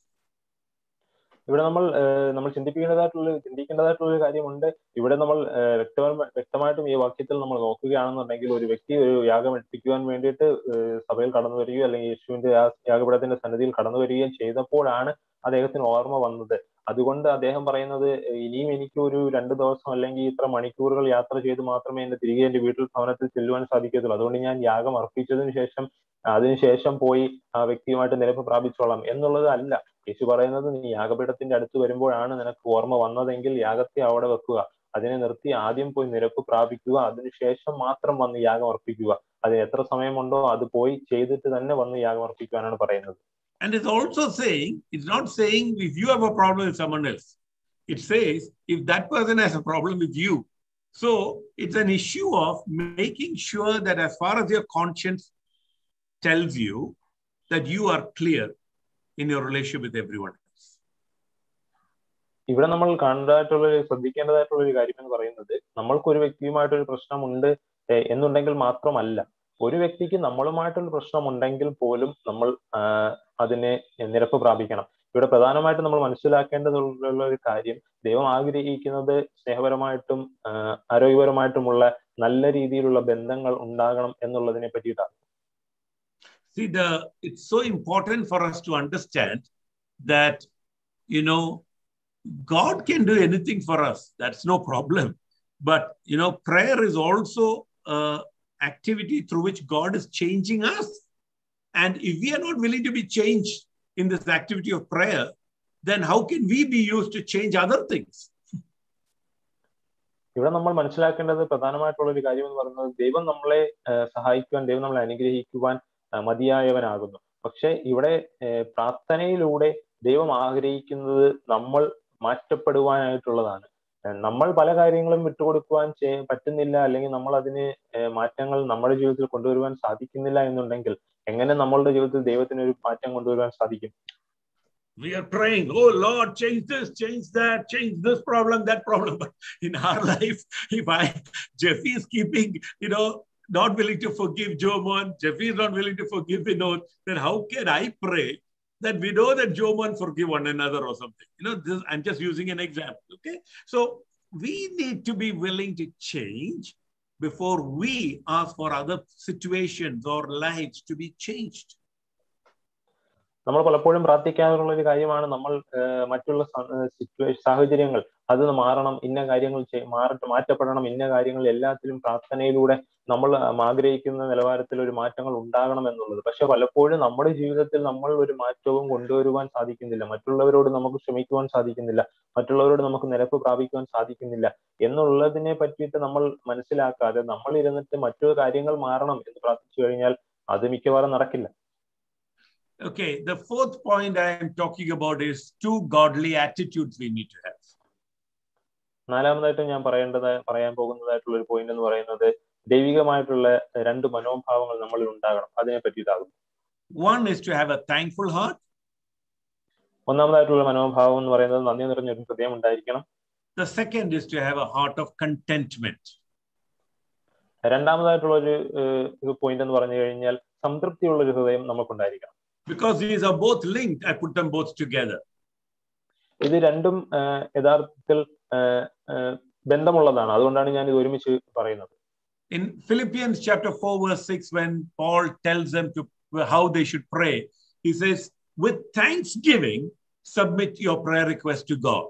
ഇവിടെ നമ്മൾ നമ്മൾ ചിന്തിപ്പിക്കേണ്ടതായിട്ടുള്ള ചിന്തിക്കേണ്ടതായിട്ടുള്ള ഒരു കാര്യമുണ്ട്. ഇവിടെ നമ്മൾ വ്യക്തമായിട്ടും ഈ വാക്യത്തിൽ നമ്മൾ നോക്കുകയാണെന്നുണ്ടെങ്കിൽ, ഒരു വ്യക്തി ഒരു യാഗം എത്തിക്കുവാൻ വേണ്ടിയിട്ട് സഭയിൽ കടന്നു വരികയോ അല്ലെങ്കിൽ യേശുവിന്റെ യാഗപീഠത്തിന്റെ സന്നിധിയിൽ കടന്നു വരികയും ചെയ്തപ്പോഴാണ് അദ്ദേഹത്തിന് ഓർമ്മ വന്നത്. അതുകൊണ്ട് അദ്ദേഹം പറയുന്നത്, ഇനിയും എനിക്ക് ഒരു രണ്ടു ദിവസം അല്ലെങ്കിൽ ഇത്ര മണിക്കൂറുകൾ യാത്ര ചെയ്ത് മാത്രമേ എന്റെ തിരികെ എന്റെ വീട്ടിൽ ഭവനത്തിൽ ചെല്ലുവാൻ സാധിക്കത്തുള്ളൂ. അതുകൊണ്ട് ഞാൻ യാഗം അർപ്പിച്ചതിന് ശേഷം അതിനുശേഷം പോയി ആ വ്യക്തിയുമായിട്ട് നിരപ്പ് പ്രാപിച്ചോളാം എന്നുള്ളത് അല്ല. യേശു പറയുന്നത്, നീ യാഗപീഠത്തിന്റെ അടുത്ത് വരുമ്പോഴാണ് നിനക്ക് ഓർമ്മ വന്നതെങ്കിൽ യാഗത്തെ അവിടെ വെക്കുക, അതിനെ നിർത്തി ആദ്യം പോയി നിരപ്പ് പ്രാപിക്കുക, അതിനുശേഷം മാത്രം വന്ന് യാഗം അർപ്പിക്കുക. അതിന് എത്ര സമയമുണ്ടോ അത് പോയി ചെയ്തിട്ട് തന്നെ വന്ന് യാഗം അർപ്പിക്കുവാനാണ് പറയുന്നത്. And it's also saying, it's not saying if you have a problem with someone else. It says if that person has a problem with you. So it's an issue of making sure that as far as your conscience tells you that you are clear in your relationship with everyone else. ഇവിടെ നമ്മൾ കാണേണ്ടതായിട്ടുള്ള ശ്രദ്ധിക്കേണ്ടതായിട്ടുള്ള ഒരു കാര്യം എന്ന് പറയുന്നത്, നമ്മൾക്ക് ഒരു വ്യക്തിയുമായിട്ടൊരു പ്രശ്നമുണ്ട് എന്നുണ്ടെങ്കിൽ മാത്രമല്ല, ഒരു വ്യക്തിക്ക് നമ്മളുമായിട്ടൊരു പ്രശ്നമുണ്ടെങ്കിൽ പോലും നമ്മൾ അതിനെ നിരപ്പ് പ്രാപിക്കണം. ഇവിടെ പ്രധാനമായിട്ടും നമ്മൾ മനസ്സിലാക്കേണ്ടതുള്ള ഒരു കാര്യം, ദൈവം ആഗ്രഹിക്കുന്നത് സ്നേഹപരമായിട്ടും ആരോഗ്യപരമായിട്ടുമുള്ള നല്ല രീതിയിലുള്ള ബന്ധങ്ങൾ ഉണ്ടാകണം എന്നുള്ളതിനെ പറ്റിയിട്ടാണ്. See, the it's so important for us to understand that, you know, God can do anything for us. That's no problem. But, you know, prayer is also uh, activity through which God is changing us. And if we are not willing to be changed in this activity of prayer, then how can we be used to change other things? ഇവിടെ നമ്മൾ മനസ്സിലാക്കേണ്ടത് പ്രധാനമായിട്ടുള്ള ഒരു കാര്യം എന്ന് പറയുന്നത്, ദൈവം നമ്മളെ സഹായിക്കുവാൻ, ദൈവം നമ്മളെ അനുഗ്രഹിക്കുവാൻ മതിയായവനാകുന്നു. പക്ഷെ ഇവിടെ പ്രാർത്ഥനയിലൂടെ ദൈവം ആഗ്രഹിക്കുന്നത് നമ്മൾ മാറ്റപ്പെടുവാനായിട്ടുള്ളതാണ്. നമ്മൾ പല കാര്യങ്ങളും വിട്ടുകൊടുക്കുവാൻ പറ്റുന്നില്ല, അല്ലെങ്കിൽ നമ്മൾ അതിന് മാറ്റങ്ങൾ നമ്മുടെ ജീവിതത്തിൽ കൊണ്ടുവരുവാൻ സാധിക്കുന്നില്ല എന്നുണ്ടെങ്കിൽ എങ്ങനെ നമ്മളുടെ ജീവിതത്തിൽ ദൈവത്തിന് ഒരു മാറ്റം കൊണ്ടുവരുവാൻ സാധിക്കും? We are praying, oh Lord, change this, change that, change this problem, that problem. But in our life, if I, Jeffy is keeping, you know, not willing to forgive Jomon, Jeffy is not willing to forgive Vinod, then how can I pray that we know that Jomon forgive one another or something? You know, this, I'm just using an example, okay? So we need to be willing to change before we ask for other situations or lives to be changed. നമ്മൾ പലപ്പോഴും പ്രാർത്ഥിക്കാറുള്ള ഒരു കാര്യമാണ് നമ്മൾ മറ്റുള്ള situation സാഹചര്യങ്ങൾ അത് മാറണം, ഇന്ന കാര്യങ്ങൾ മാറട്ടെ മാറ്റപ്പെടണം, ഇന്ന കാര്യങ്ങൾ എല്ലാത്തിലും പ്രാർത്ഥനയിലൂടെ നമ്മൾ ആഗ്രഹിക്കുന്ന നിലവാരത്തിൽ ഒരു മാറ്റങ്ങൾ ഉണ്ടാകണം എന്നുള്ളത്. പക്ഷെ പലപ്പോഴും നമ്മുടെ ജീവിതത്തിൽ നമ്മൾ ഒരു മാറ്റവും കൊണ്ടുവരുവാൻ സാധിക്കുന്നില്ല, മറ്റുള്ളവരോട് നമുക്ക് ക്ഷമിക്കുവാൻ സാധിക്കുന്നില്ല, മറ്റുള്ളവരോട് നമുക്ക് നിരപ്പ് പ്രാപിക്കുവാൻ സാധിക്കുന്നില്ല എന്നുള്ളതിനെ പറ്റിയിട്ട് നമ്മൾ മനസ്സിലാക്കാതെ നമ്മൾ ഇരുന്നിട്ട് മറ്റു കാര്യങ്ങൾ മാറണം എന്ന് പ്രാർത്ഥിച്ചു കഴിഞ്ഞാൽ അത് മിക്കവാറും നടക്കില്ല. Okay, the fourth point I am talking about is two godly attitudes we need to have. നാലാമതായിട്ട് ഞാൻ പറയേണ്ടത് പറയാൻ പോകുന്നതായിട്ടുള്ള ഒരു പോയിന്റ് എന്ന് പറയുന്നത് ദൈവികമായിട്ടുള്ള രണ്ട് മനോഭാവങ്ങൾ നമ്മളിൽ ഉണ്ടാകണം. അതിനെ പറ്റിയിട്ടാകും. One is to have a thankful heart. ഒന്നാമതായിട്ടുള്ള മനോഭാവം എന്ന് പറയുന്നത് നന്ദി നിറഞ്ഞ ഒരു ഹൃദയം ഉണ്ടായിരിക്കണം. The second is to have a heart of contentment. രണ്ടാമതായിട്ടുള്ള ഒരു പോയിന്റ് എന്ന് പറഞ്ഞു കഴിഞ്ഞാൽ സംതൃപ്തിയുള്ള ഒരു ഹൃദയം നമുക്കുണ്ടായിരിക്കണം. Because these are both linked, I put them both together. ഇത് രണ്ടും യഥാർത്ഥത്തിൽ ബന്ധമുള്ളതാണ്, അതുകൊണ്ടാണ് ഞാൻ ഇത് ഒരുമിച്ച് പറയുന്നത്. In Philippians chapter four verse six, when Paul tells them to how they should pray, he says, with thanksgiving submit your prayer request to God.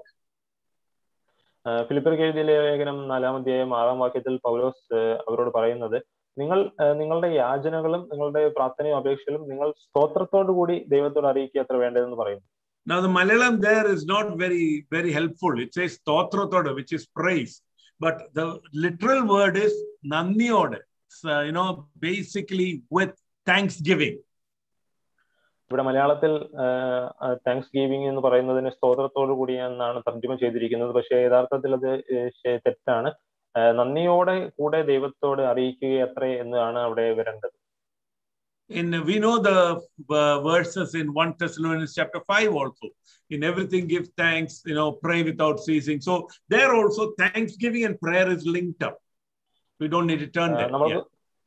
ഫിലിപ്പിയർക്ക് എഴുതിയ ലേഖനം നാലാം അധ്യായം ആറാം വാക്യത്തിൽ പൗലോസ് അവരോട് പറയുന്നത്, നിങ്ങൾ നിങ്ങളുടെ യാചനകളും നിങ്ങളുടെ പ്രാർത്ഥനയും അപേക്ഷകളും നിങ്ങൾ സ്തോത്രത്തോടു കൂടി ദൈവത്തോട് അറിയിക്കുക അത്ര വേണ്ടതെന്ന് പറയുന്നു. Now the Malayalam there is not very very helpful. It says stotrathoda, which is praise, but the literal word is nanniyoda. So, you know, basically with thanksgiving. ഇവിടെ മലയാളത്തിൽ താങ്ക്സ് ഗിവിംഗ് എന്ന് പറയുന്നതിന് സ്തോത്രത്തോടു കൂടി എന്നാണ് തർജ്ജമ ചെയ്തിരിക്കുന്നത്. പക്ഷേ യഥാർത്ഥത്തിൽ അത് തെറ്റാണ്. നന്ദിയോടെ കൂടെ ദൈവത്തോട് അറിയിക്കുക അത്രേ എന്നാണ് അവിടെ വരേണ്ടത്. In we know the uh, verses in First Thessalonians chapter five also. In everything give thanks, you know, pray without ceasing. So there also thanksgiving and prayer is linked up. We don't need to turn there. നമുക്ക്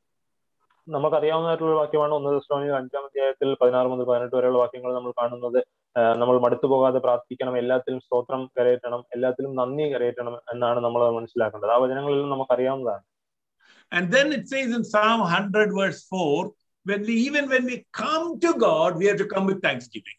നമുക്കറിയാവുന്നതായിട്ടുള്ള വാക്യമാണ് ഒന്ന് തെസ്സലോനിക്കർ അഞ്ചാം അധ്യായത്തിൽ പതിനാറ് മുതൽ പതിനെട്ട് വരെയുള്ള വാക്യങ്ങൾ നമ്മൾ കാണുന്നത്. നമ്മൾ മടുത്തു പോകാതെ പ്രാർത്ഥിക്കണം, എല്ലാത്തിലും സ്തോത്രം കരയറ്റണം, എല്ലാത്തിലും നന്ദി കരയറ്റണം എന്നാണ് നമ്മൾ മനസ്സിലാക്കേണ്ടത്. ആ വചനങ്ങളിൽ നമുക്കറിയാവുന്നതാണ്. And then it says in Psalm one hundred verse four, when we even when we come to God, we have to come with thanksgiving.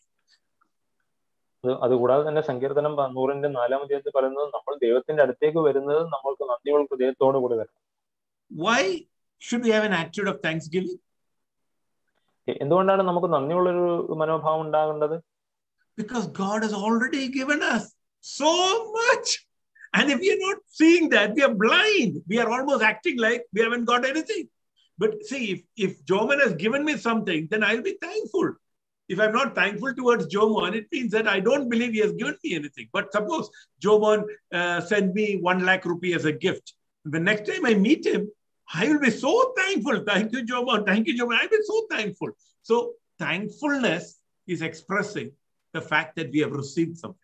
അതുകൂടാതെ തന്നെ സങ്കീർത്തനം നൂറിന്റെ നാലാം അധ്യായത്തിൽ പറയുന്നത് നമ്മൾ ദൈവത്തിന്റെ അടുത്തേക്ക് വരുന്നത് നമ്മൾക്ക് നന്ദിയുള്ള ഹൃദയത്തോടു കൂടി വരണം. Why should we have an attitude of thanksgiving? എന്തുകൊണ്ടാണ് നമുക്ക് നന്ദിയുള്ള ഒരു മനോഭാവം ഉണ്ടാകേണ്ടത്? Because God has already given us so much. And if we are not seeing that, we are blind. We are almost acting like we haven't got anything. But see, if, if Jomon has given me something, then I'll be thankful. If I'm not thankful towards Jomon, it means that I don't believe he has given me anything. But suppose Jomon uh, sent me one lakh rupee as a gift. The next time I meet him, I will be so thankful. Thank you, Jomon. Thank you, Jomon. I'll be so thankful. So thankfulness is expressing the fact that we have received something.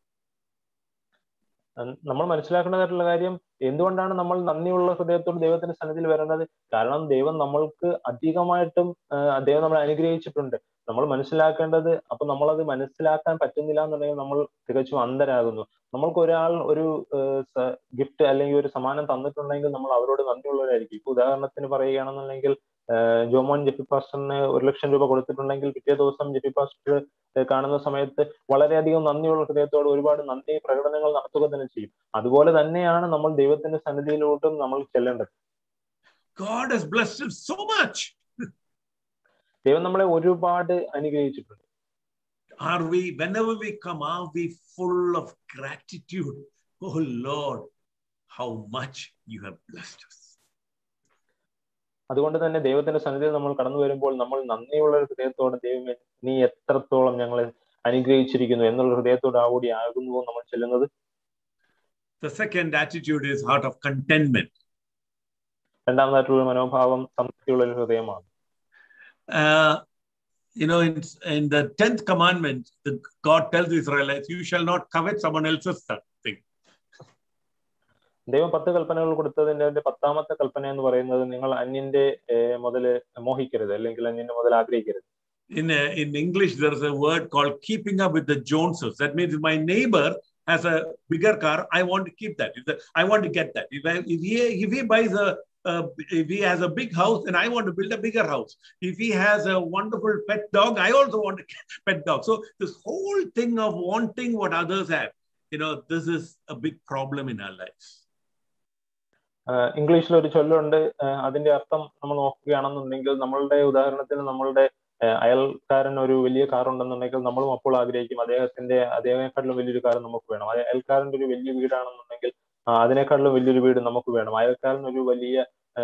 നമ്മൾ മനസ്സിലാക്കേണ്ടതായിട്ടുള്ള കാര്യം എന്തുകൊണ്ടാണ് നമ്മൾ നന്ദിയുള്ള ഹൃദയത്തോട് ദൈവത്തിന്റെ സന്നിധിയിൽ വരുന്നത്? കാരണം ദൈവം നമ്മൾക്ക് അധികമായിട്ടും ദൈവം നമ്മളെ അനുഗ്രഹിച്ചിട്ടുണ്ട്. നമ്മൾ മനസ്സിലാക്കേണ്ടത്, അപ്പൊ നമ്മളത് മനസ്സിലാക്കാൻ പറ്റുന്നില്ല എന്നുണ്ടെങ്കിൽ നമ്മൾ തികച്ചും അന്ധരാകുന്നു. നമ്മൾക്ക് ഒരാൾ ഒരു ഗിഫ്റ്റ് അല്ലെങ്കിൽ ഒരു സമ്മാനം തന്നിട്ടുണ്ടെങ്കിൽ നമ്മൾ അവരോട് നന്ദിയുള്ളവരായിരിക്കും. ഇപ്പൊ ഉദാഹരണത്തിന് പറയുകയാണെന്നുണ്ടെങ്കിൽ ജോമോൻ ജെഫി പാസ്റ്ററിന് ഒരു ലക്ഷം രൂപ കൊടുത്തിട്ടുണ്ടെങ്കിൽ പിറ്റേ ദിവസം ജെഫി പാസ്റ്റർ കാണുന്ന സമയത്ത് വളരെയധികം നന്ദിയുള്ള ഹൃദയത്തോട് ഒരുപാട് നന്ദി പ്രകടനങ്ങൾ നടത്തുക തന്നെ ചെയ്യും. അതുപോലെ തന്നെയാണ് നമ്മൾ ദൈവത്തിന്റെ സന്നിധിയിലോട്ടും നമ്മൾ ചെല്ലേണ്ടത്. God has blessed us so much. ദൈവം നമ്മളെ ഒരുപാട് അനുഗ്രഹിച്ചിട്ടുണ്ട്. Are we, whenever we come, are we full of gratitude? Oh Lord, how much you have blessed us. അതുകൊണ്ട് തന്നെ ദൈവത്തിന്റെ സന്നിധിയിൽ നമ്മൾ കടന്നു വരുമ്പോൾ നമ്മൾ നന്ദിയുള്ള ഒരു ഹൃദയത്തോടെ ദൈവമേ നീ എത്രത്തോളം ഞങ്ങളെ അനുഗ്രഹിച്ചിരിക്കുന്നു എന്നുള്ള ഹൃദയത്തോടെ ആ കൂടി ആകുന്നു നമ്മൾ ചെല്ലുന്നത്. The second attitude is heart of contentment. രണ്ടാമതായിട്ടുള്ള മനോഭാവം സംതൃപ്തിയുള്ള ഒരു ഹൃദയമാണ്. Uh, you know, in, in the tenth commandment, the, God tells the Israelites, you shall not covet someone else's thing. ദൈവം പത്ത് കൽപ്പനകൾ കൊടുത്തതിന്റെ പത്താമത്തെ കൽപ്പന എന്ന് പറയുന്നത് നിങ്ങൾ അന്യന്റെ മുതല് മോഹിക്കരുത്, അല്ലെങ്കിൽ അന്യന്റെ മുതൽ ആഗ്രഹിക്കരുത്. In uh, in English, there is a word called keeping up with the Joneses. That means if my neighbor has a bigger car, I want to keep that. If the, I want to get that. If, I, if he if he buys a uh, if he has a big house, then I want to build a bigger house. If he has a wonderful pet dog, I also want a pet dog. So this whole thing of wanting what others have, you know, this is a big problem in our lives. ഇംഗ്ലീഷിൽ ഒരു ചൊല്ലുണ്ട്, അതിന്റെ അർത്ഥം നമ്മൾ നോക്കുകയാണെന്നുണ്ടെങ്കിൽ നമ്മളുടെ ഉദാഹരണത്തിന് നമ്മളുടെ അയൽക്കാരൻ ഒരു വലിയ കാർ ഉണ്ടെന്നുണ്ടെങ്കിൽ നമ്മളും അപ്പോൾ ആഗ്രഹിക്കും അദ്ദേഹത്തിന്റെ അദ്ദേഹത്തെക്കാട്ടിലും വലിയൊരു കാർ നമുക്ക് വേണം. അയൽക്കാരന്റെ ഒരു വലിയ വീടാണെന്നുണ്ടെങ്കിൽ അതിനേക്കാട്ടിലും വലിയൊരു വീട് നമുക്ക് വേണം. അയൽക്കാരൻ ഒരു വലിയ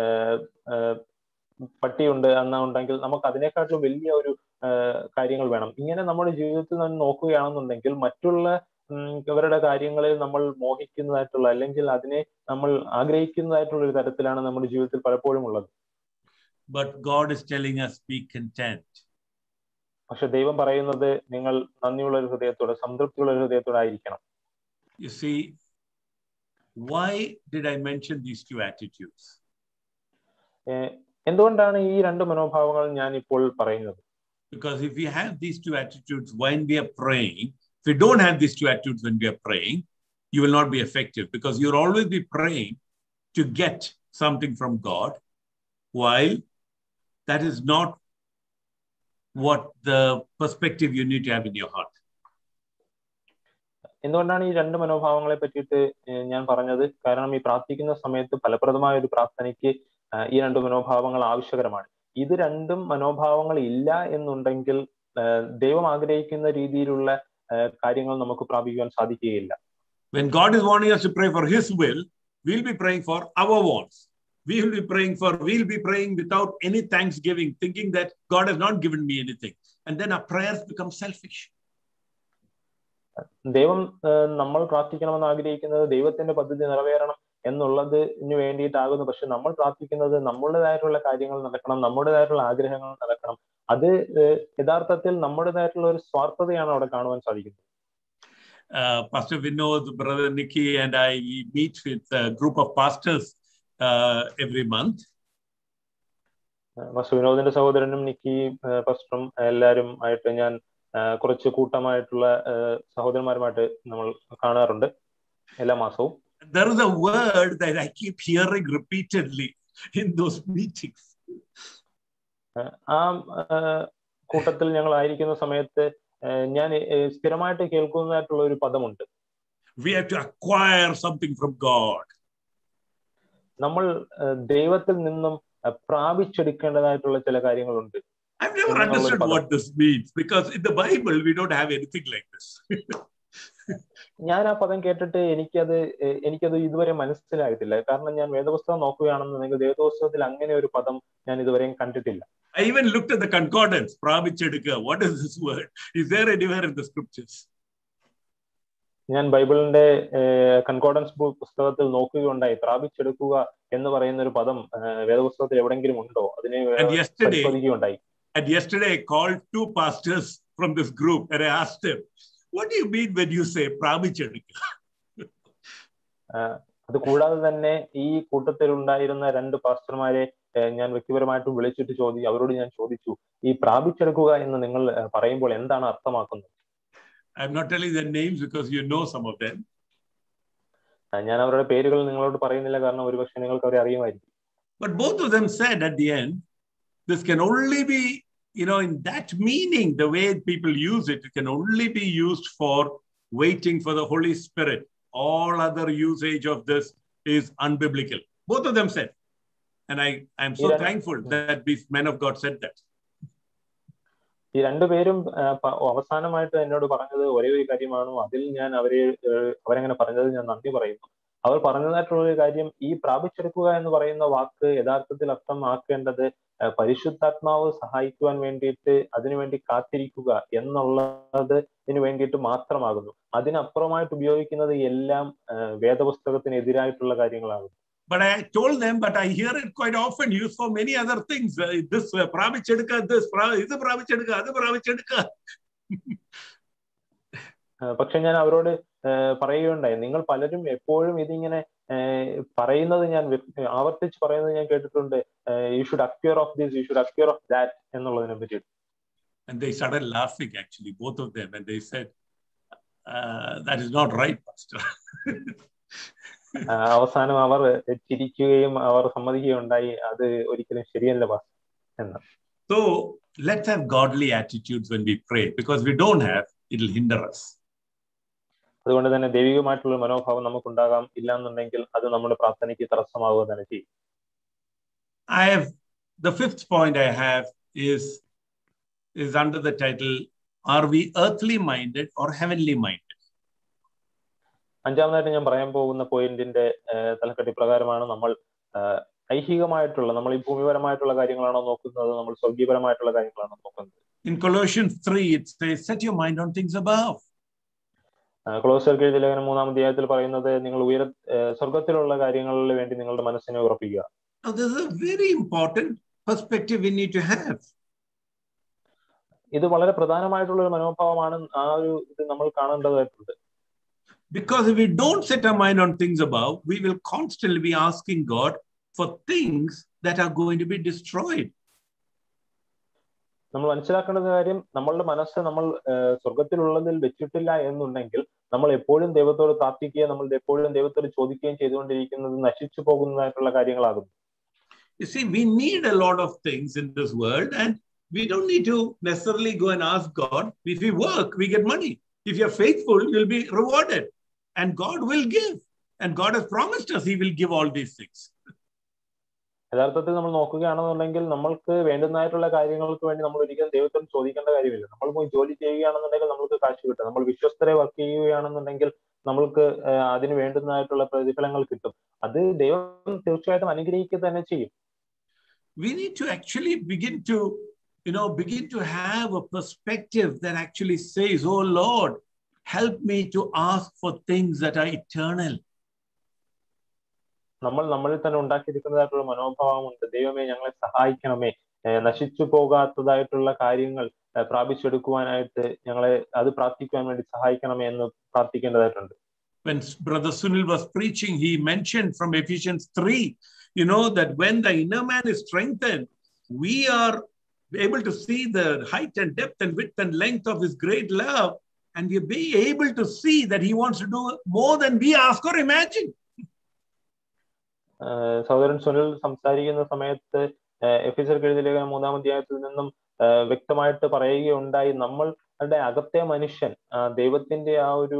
പട്ടിയുണ്ട് എന്നുണ്ടെങ്കിൽ നമുക്ക് അതിനേക്കാട്ടിലും വലിയ ഒരു കാര്യങ്ങൾ വേണം. ഇങ്ങനെ നമ്മുടെ ജീവിതത്തിൽ നമ്മൾ നോക്കുകയാണെന്നുണ്ടെങ്കിൽ മറ്റുള്ള അവരുടെ കാര്യങ്ങളിൽ നമ്മൾ മോഹിക്കുന്നതായിട്ടുള്ള അല്ലെങ്കിൽ അതിനെ നമ്മൾ ആഗ്രഹിക്കുന്നതായിട്ടുള്ള ഒരു തരത്തിലാണ് നമ്മുടെ ജീവിതത്തിൽ പലപ്പോഴും ഉള്ളത്. But God is telling us be content. പക്ഷെ ദൈവം പറയുന്നത് നിങ്ങൾ നന്ദിയുള്ള ഒരു ഹൃദയത്തോടെ, സംതൃപ്തിയുള്ള ഒരു ഹൃദയത്തോടെ ആയിരിക്കണം. You see, why did I mention these two attitudes? എന്തുകൊണ്ടാണ് ഈ രണ്ട് മനോഭാവങ്ങൾ ഞാൻ ഇപ്പോൾ പറയുന്നത്? Because if we have these two attitudes when we are praying, if you don't have these two attitudes when we are praying, you will not be effective, because you'll always be praying to get something from God, while that is not what the perspective you need to have in your heart. എന്തുകൊണ്ടാണ് ഈ രണ്ട് മനോഭാവങ്ങളെ പറ്റിയിട്ട് ഞാൻ പറഞ്ഞത്? കാരണം ഈ പ്രാർത്ഥിക്കുന്ന സമയത്ത് ഫലപ്രദമായ ഒരു പ്രാർത്ഥനയ്ക്ക് ഈ രണ്ട് മനോഭാവങ്ങൾ ആവശ്യകരമാണ്. ഇത് രണ്ടും മനോഭാവങ്ങൾ ഇല്ല എന്നുണ്ടെങ്കിൽ ദൈവം ആഗ്രഹിക്കുന്ന രീതിയിലുള്ള കാര്യങ്ങൾ നമുക്ക് പ്രാപിക്കാൻ സാധിക്കുകയില്ല. When God is wanting us to pray for His will, we'll be praying for our wants. We will be praying for, we'll be praying without any thanksgiving, thinking that God has not given me anything. And then our prayers become selfish. ദൈവം നമ്മൾ പ്രാർത്ഥിക്കണമെന്ന് ആഗ്രഹിക്കുന്നത് ദൈവത്തിന്റെ പദ്ധതി നിറവേറണം എന്നുള്ളതിന് വേണ്ടിയിട്ടാകുന്നു. പക്ഷെ നമ്മൾ പ്രാർത്ഥിക്കുന്നത് നമ്മുടേതായിട്ടുള്ള കാര്യങ്ങൾ നടക്കണം, നമ്മുടേതായിട്ടുള്ള ആഗ്രഹങ്ങൾ നടക്കണം. അത് യഥാർത്ഥത്തിൽ നമ്മുടേതായിട്ടുള്ള ഒരു സ്വാർത്ഥതയാണ് അവിടെ കാണുവാൻ സാധിക്കുന്നത്. Uh, Pastor Vinod, Brother Nikki, and I meet with a group of pastors uh, every month. Pastor Vinodinte സഹോദരനും നിക്കി പാസ്റ്ററും എല്ലാവരും ആയിട്ട് ഞാൻ കുറച്ച് കൂട്ടമായിട്ടുള്ള സഹോദരന്മാരുമായിട്ട് നമ്മൾ കാണാറുണ്ട് എല്ലാ മാസവും. There is a word that I keep hearing repeatedly in those meetings. ആ കൂട്ടത്തിൽ ഞങ്ങൾ ആയിരിക്കുന്ന സമയത്ത് ഞാൻ സ്ഥിരമായിട്ട് കേൾക്കുന്നതായിട്ടുള്ള ഒരു പദമുണ്ട്. We have to acquire something from God. നമ്മൾ ദൈവത്തിൽ നിന്നും പ്രാപിച്ചെടുക്കേണ്ടതായിട്ടുള്ള ചില കാര്യങ്ങളുണ്ട്. I've never understood what this means, because in the Bible we don't have anything like this. ഞാൻ ആ പദം കേട്ടിട്ട് എനിക്കത് എനിക്കത് ഇതുവരെ മനസ്സിലായിട്ടില്ല. കാരണം ഞാൻ വേദപുസ്തകം നോക്കുകയാണെന്നുണ്ടെങ്കിൽ വേദപുസ്തകത്തിൽ അങ്ങനെ ഒരു പദം ഞാൻ ഇതുവരെയും കണ്ടിട്ടില്ല. I even looked at the concordance. Pravichedukka. What is this word? Is there anywhere in the scriptures? ഞാൻ ബൈബിളിന്റെ കൺകോർഡൻസ് പുസ്തകത്തിൽ നോക്കുകയുണ്ടായി. പ്രാപിച്ചെടുക്കുക എന്ന് പറയുന്ന ഒരു പദം വേദപുസ്തകത്തിൽ എവിടെയെങ്കിലും ഉണ്ടോ? അതിനെ പരിശോധിക്കുകയുണ്ടായി. And yesterday I called two pastors from this group and I asked them, what do you mean when you say പ്രാപിച്ചെടുക്കുക? അത് കൂടാതെ തന്നെ ഈ കൂട്ടത്തിൽ ഉണ്ടായിരുന്ന രണ്ട് പാസ്റ്റർമാരെ ഞാൻ വ്യക്തിപരമായിട്ട് വിളിച്ചിട്ട് ചോദിച്ചു, അവരോട് ഞാൻ ചോദിച്ചു, ഈ പ്രാപിച്ചെടുക്കുക എന്ന് നിങ്ങൾ പറയുമ്പോൾ എന്താണ് അർത്ഥമാക്കുന്നത്? I'm not telling their names because you know some of them. ഞാൻ അവരുടെ പേരുകൾ നിങ്ങളോട് പറയുന്നില്ല, കാരണം ഒരുപക്ഷെ നിങ്ങൾക്ക് അവരെ അറിയുമായിരിക്കും. But both of them said at the end, this can only be, you know, in that meaning, the way people use it, it can only be used for waiting for the Holy Spirit. All other usage of this is unbiblical. Both of them said. And I am so thankful that these men of God said that. ഈ രണ്ടുപേരും അവസാനമായിട്ട് എന്നോട് പറഞ്ഞത് ഒരേ ഒരു കാര്യമാണ്. അതിൽ ഞാൻ അവരെ അവരെങ്ങനെ പറഞ്ഞത് ഞാൻ നന്ദി പറയുന്നു. അവർ പറഞ്ഞതായിട്ടുള്ള ഒരു കാര്യം, ഈ പ്രാപിച്ചെടുക്കുക എന്ന് പറയുന്ന വാക്ക് യഥാർത്ഥത്തിൽ അർത്ഥമാക്കേണ്ടത് പരിശുദ്ധാത്മാവ് സഹായിക്കുവാൻ വേണ്ടിയിട്ട് അതിനുവേണ്ടി കാത്തിരിക്കുക എന്നുള്ളതിന് വേണ്ടിയിട്ട് മാത്രമാകുന്നു. അതിനപ്പുറമായിട്ട് ഉപയോഗിക്കുന്നത് എല്ലാം വേദപുസ്തകത്തിന് എതിരായിട്ടുള്ള കാര്യങ്ങളാകുന്നു. But I told them, but I hear it quite often used for many other things. Uh, this uh, pravichedukka, this idu pravichedukka, adu pravichedukka. പക്ഷെ ഞാൻ അവരോട് പറയുകയുണ്ടായി, നിങ്ങൾ പലരും എപ്പോഴും ഇതിങ്ങനെ പറയുന്നത് ഞാൻ ആവർത്തിച്ച് പറയുന്നത് ഞാൻ കേട്ടിട്ടുണ്ട്, you should acquire of this, you should acquire of that എന്നുള്ളതിനെ പറ്റി. And they started laughing, actually, both of them, and they said, uh, that is not right, Pastor. അവസാനം അവർ ചിരിക്കുകയും അവർ സമ്മതിക്കുകയുണ്ടായി, അത് ഒരിക്കലും ശരിയല്ല പാസ്റ്റർ എന്ന്. So let's have godly attitudes when we pray, because we don't have, it will hinder us. അതുകൊണ്ട് തന്നെ ദൈവികമായിട്ടുള്ള മനോഭാവം നമുക്കുണ്ടാകാം, ഇല്ലാന്നുണ്ടെങ്കിൽ അത് നമ്മുടെ പ്രാർത്ഥനയ്ക്ക് തടസ്സമാവുക തന്നെ ചെയ്യും. I have the fifth point I have is is under the title, are we earthly minded or heavenly minded? അഞ്ചാമതായിട്ട് ഞാൻ പറയാൻ പോകുന്ന പോയിന്റിന്റെ തലക്കെട്ട് പ്രകാരമാണ്, നമ്മൾ ഐഹികമായിട്ടുള്ള, നമ്മൾ ഈ ഭൂമിപരമായിട്ടുള്ള കാര്യങ്ങളാണോ നോക്കുന്നത്, നമ്മൾ സ്വർഗീയപരമായിട്ടുള്ള കാര്യങ്ങളാണോ നോക്കുന്നത്. In Colossians three it says, set your mind on things above. കൊളോസ്യർക്ക് എഴുതിയ ലേഖനം മൂന്നാം അധ്യായത്തിൽ പറയുന്നത്, നിങ്ങൾ ഉയര സ്വർഗത്തിലുള്ള കാര്യങ്ങളിൽ വേണ്ടി നിങ്ങളുടെ മനസ്സിനെ ഉറപ്പിക്കുക. Now this is a very important perspective we need to have. ഇത് വളരെ പ്രധാനമായിട്ടുള്ള ഒരു മനോഭാവമാണ്, ആ ഒരു ഇത് നമ്മൾ കാണേണ്ടതായിട്ടുണ്ട്. Because if we don't set our mind on things above, we will constantly be asking God for things that are going to be destroyed. നമ്മൾ മനസ്സിലാക്കേണ്ട കാര്യം, നമ്മളുടെ മനസ്സ് നമ്മൾ സ്വർഗത്തിലുള്ളതിൽ വെച്ചിട്ടില്ല എന്നുണ്ടെങ്കിൽ നമ്മൾ എപ്പോഴും ദൈവത്തോട് പ്രാർത്ഥിക്കുകയും നമ്മൾ എപ്പോഴും ദൈവത്തോട് ചോദിക്കുകയും ചെയ്തുകൊണ്ടിരിക്കുന്നത് നശിച്ചു പോകുന്നതായിട്ടുള്ള കാര്യങ്ങളാകുന്നു. You see, we need a lot of things in this world, and we don't need to necessarily go and ask God. If we work, we get money. If you're faithful, you'll be rewarded. And God will give. And God has promised us He will give all these things. യഥാർത്ഥത്തിൽ നമ്മൾ നോക്കുകയാണെന്നുണ്ടെങ്കിൽ നമ്മൾക്ക് വേണ്ടുന്നതായിട്ടുള്ള കാര്യങ്ങൾക്ക് വേണ്ടി നമ്മൾ ഒരിക്കലും ദൈവത്തോട് ചോദിക്കേണ്ട കാര്യമില്ല. നമ്മൾ പോയി ജോലി ചെയ്യുകയാണെന്നുണ്ടെങ്കിൽ നമ്മൾക്ക് കാശ് കിട്ടും. നമ്മൾ വിശ്വസ്തരെ വർക്ക് ചെയ്യുകയാണെന്നുണ്ടെങ്കിൽ നമ്മൾക്ക് അതിന് വേണ്ടുന്നതായിട്ടുള്ള പ്രതിഫലങ്ങൾ കിട്ടും. അത് ദൈവം തീർച്ചയായിട്ടും അനുഗ്രഹിക്കുക തന്നെ ചെയ്യും. We need to actually begin to, you know, begin to have a perspective that actually says, oh Lord, help me to ask for things that are eternal. നമ്മൾ നമ്മളിൽ തന്നെ ഉണ്ടാക്കിയിരിക്കുന്നതായിട്ടുള്ള മനോഭാവമുണ്ട്, ദൈവമേ ഞങ്ങളെ സഹായിക്കണമേ, നശിച്ചു പോകാത്തതായിട്ടുള്ള കാര്യങ്ങൾ പ്രാപിച്ചെടുക്കുവാനായിട്ട് ഞങ്ങളെ അത് പ്രാർത്ഥിക്കുവാൻ വേണ്ടി സഹായിക്കണമേ എന്ന് പ്രാർത്ഥിക്കേണ്ടതായിട്ടുണ്ട്. When Brother Sunil was preaching, he mentioned from Ephesians three, you know, that when the inner man is strengthened, we are able to see the height and depth and width and length of His great love, and we be able to see that He wants to do more than we ask or imagine. സഹോദരൻ സുനിൽ സംസാരിക്കുന്ന സമയത്ത് എഫെസ്യർക്ക് എഴുതിയ ലേഖനം മൂന്നാം അധ്യായത്തിൽ നിന്നും വ്യക്തമായിട്ട് പറയുകയുണ്ടായി, നമ്മളുടെ അകത്തെ മനുഷ്യൻ ദൈവത്തിന്റെ ആ ഒരു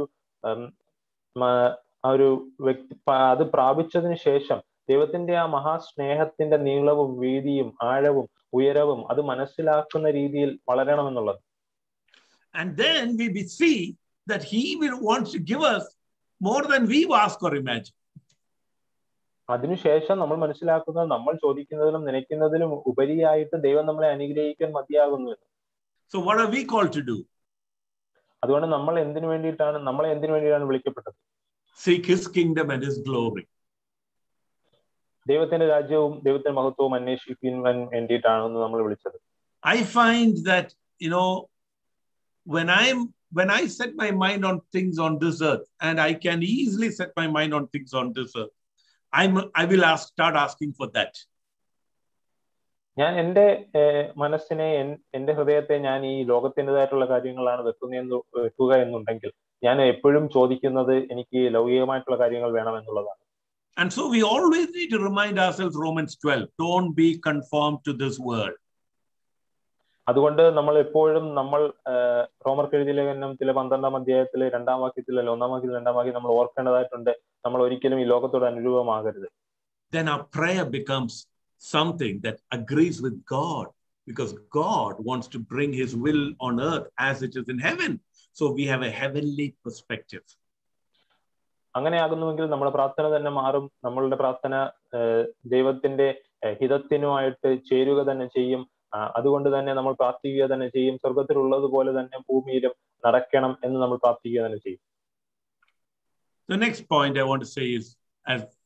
ആ ഒരു വ്യക്തി അത് പ്രാപിച്ചതിന് ശേഷം ദൈവത്തിന്റെ ആ മഹാസ്നേഹത്തിന്റെ നീളവും വീതിയും ആഴവും ഉയരവും അത് മനസ്സിലാക്കുന്ന രീതിയിൽ വളരണമെന്നുള്ളത്. And then we see that He will wants to give us more than we ask or imagine. അതിനുശേഷം നമ്മൾ മനസ്സിലാക്കുന്നത് നമ്മൾ ചോദിക്കുന്നതിലും നനയ്ക്കുന്നതിലും ഉപരിയായിട്ട് ദൈവം നമ്മളെ അനുഗ്രഹിക്കാൻ മതിയാകുന്നു. So what are we called to do? അതുകൊണ്ട് നമ്മൾ എന്തിനു വേണ്ടിയിട്ടാണ് നമ്മളെ എന്തിനു വേണ്ടിയിട്ടാണ് വിളിക്കപ്പെട്ടത്? Seek His kingdom and His glory. ദൈവത്തിന്റെ രാജ്യവും ദൈവത്തിന്റെ മഹത്വവും അന്വേഷിക്കുവാൻ വേണ്ടിയിട്ടാണെന്ന് നമ്മൾ വിളിച്ചത്. I find that, you know, when I'm when I set my mind on things on this earth, and I can easily set my mind on things on this earth, I'm I will ask start asking for that. ഞാൻ എൻ്റെ മനസ്സിനെ എൻ്റെ ഹൃദയത്തെ ഞാൻ ഈ ലോകത്തിൻ്റെതായിട്ടുള്ള കാര്യങ്ങളാണ് വെക്കുന്നതെന്ന് വെക്കുക എന്നുണ്ടെങ്കിൽ ഞാൻ എപ്പോഴും ചോദിക്കുന്നത് എനിക്ക് ലൗകികമായിട്ടുള്ള കാര്യങ്ങൾ വേണമെന്നുള്ളതാണ്. And so we always need to remind ourselves Romans twelve, don't be conformed to this world. അതുകൊണ്ട് നമ്മൾ എപ്പോഴും നമ്മൾ റോമർക്ക് എഴുതിയ ലേഖനത്തിലെ പന്ത്രണ്ടാം അധ്യായത്തിലെ രണ്ടാം വാക്യത്തിലെ ഒന്നാം വാക്യത്തിലെ രണ്ടാം വാക്യം നമ്മൾ ഓർക്കേണ്ടതായിട്ടുണ്ട്, നമ്മൾ ഒരിക്കലും ഈ ലോകത്തോട് അനുരൂപമാകരുത്. Then our prayer becomes something that agrees with God, because God wants to bring His will on earth as it is in heaven. So we have a heavenly perspective. അങ്ങനെയാകുന്നുവെങ്കിൽ നമ്മുടെ പ്രാർത്ഥന തന്നെ മാറും. നമ്മളുടെ പ്രാർത്ഥന ദൈവത്തിന്റെ ഹിതത്തിനുമായിട്ട് ചേരുക തന്നെ ചെയ്യും. അതുകൊണ്ട് തന്നെ നമ്മൾ പ്രാർത്ഥിക്കുക തന്നെ ചെയ്യും. സ്വർഗത്തിലുള്ളതുപോലെ തന്നെ ഭൂമിയിലും നടക്കണം എന്ന് നമ്മൾ പ്രാർത്ഥിക്കുക തന്നെ ചെയ്യും. The next point I want to say is, as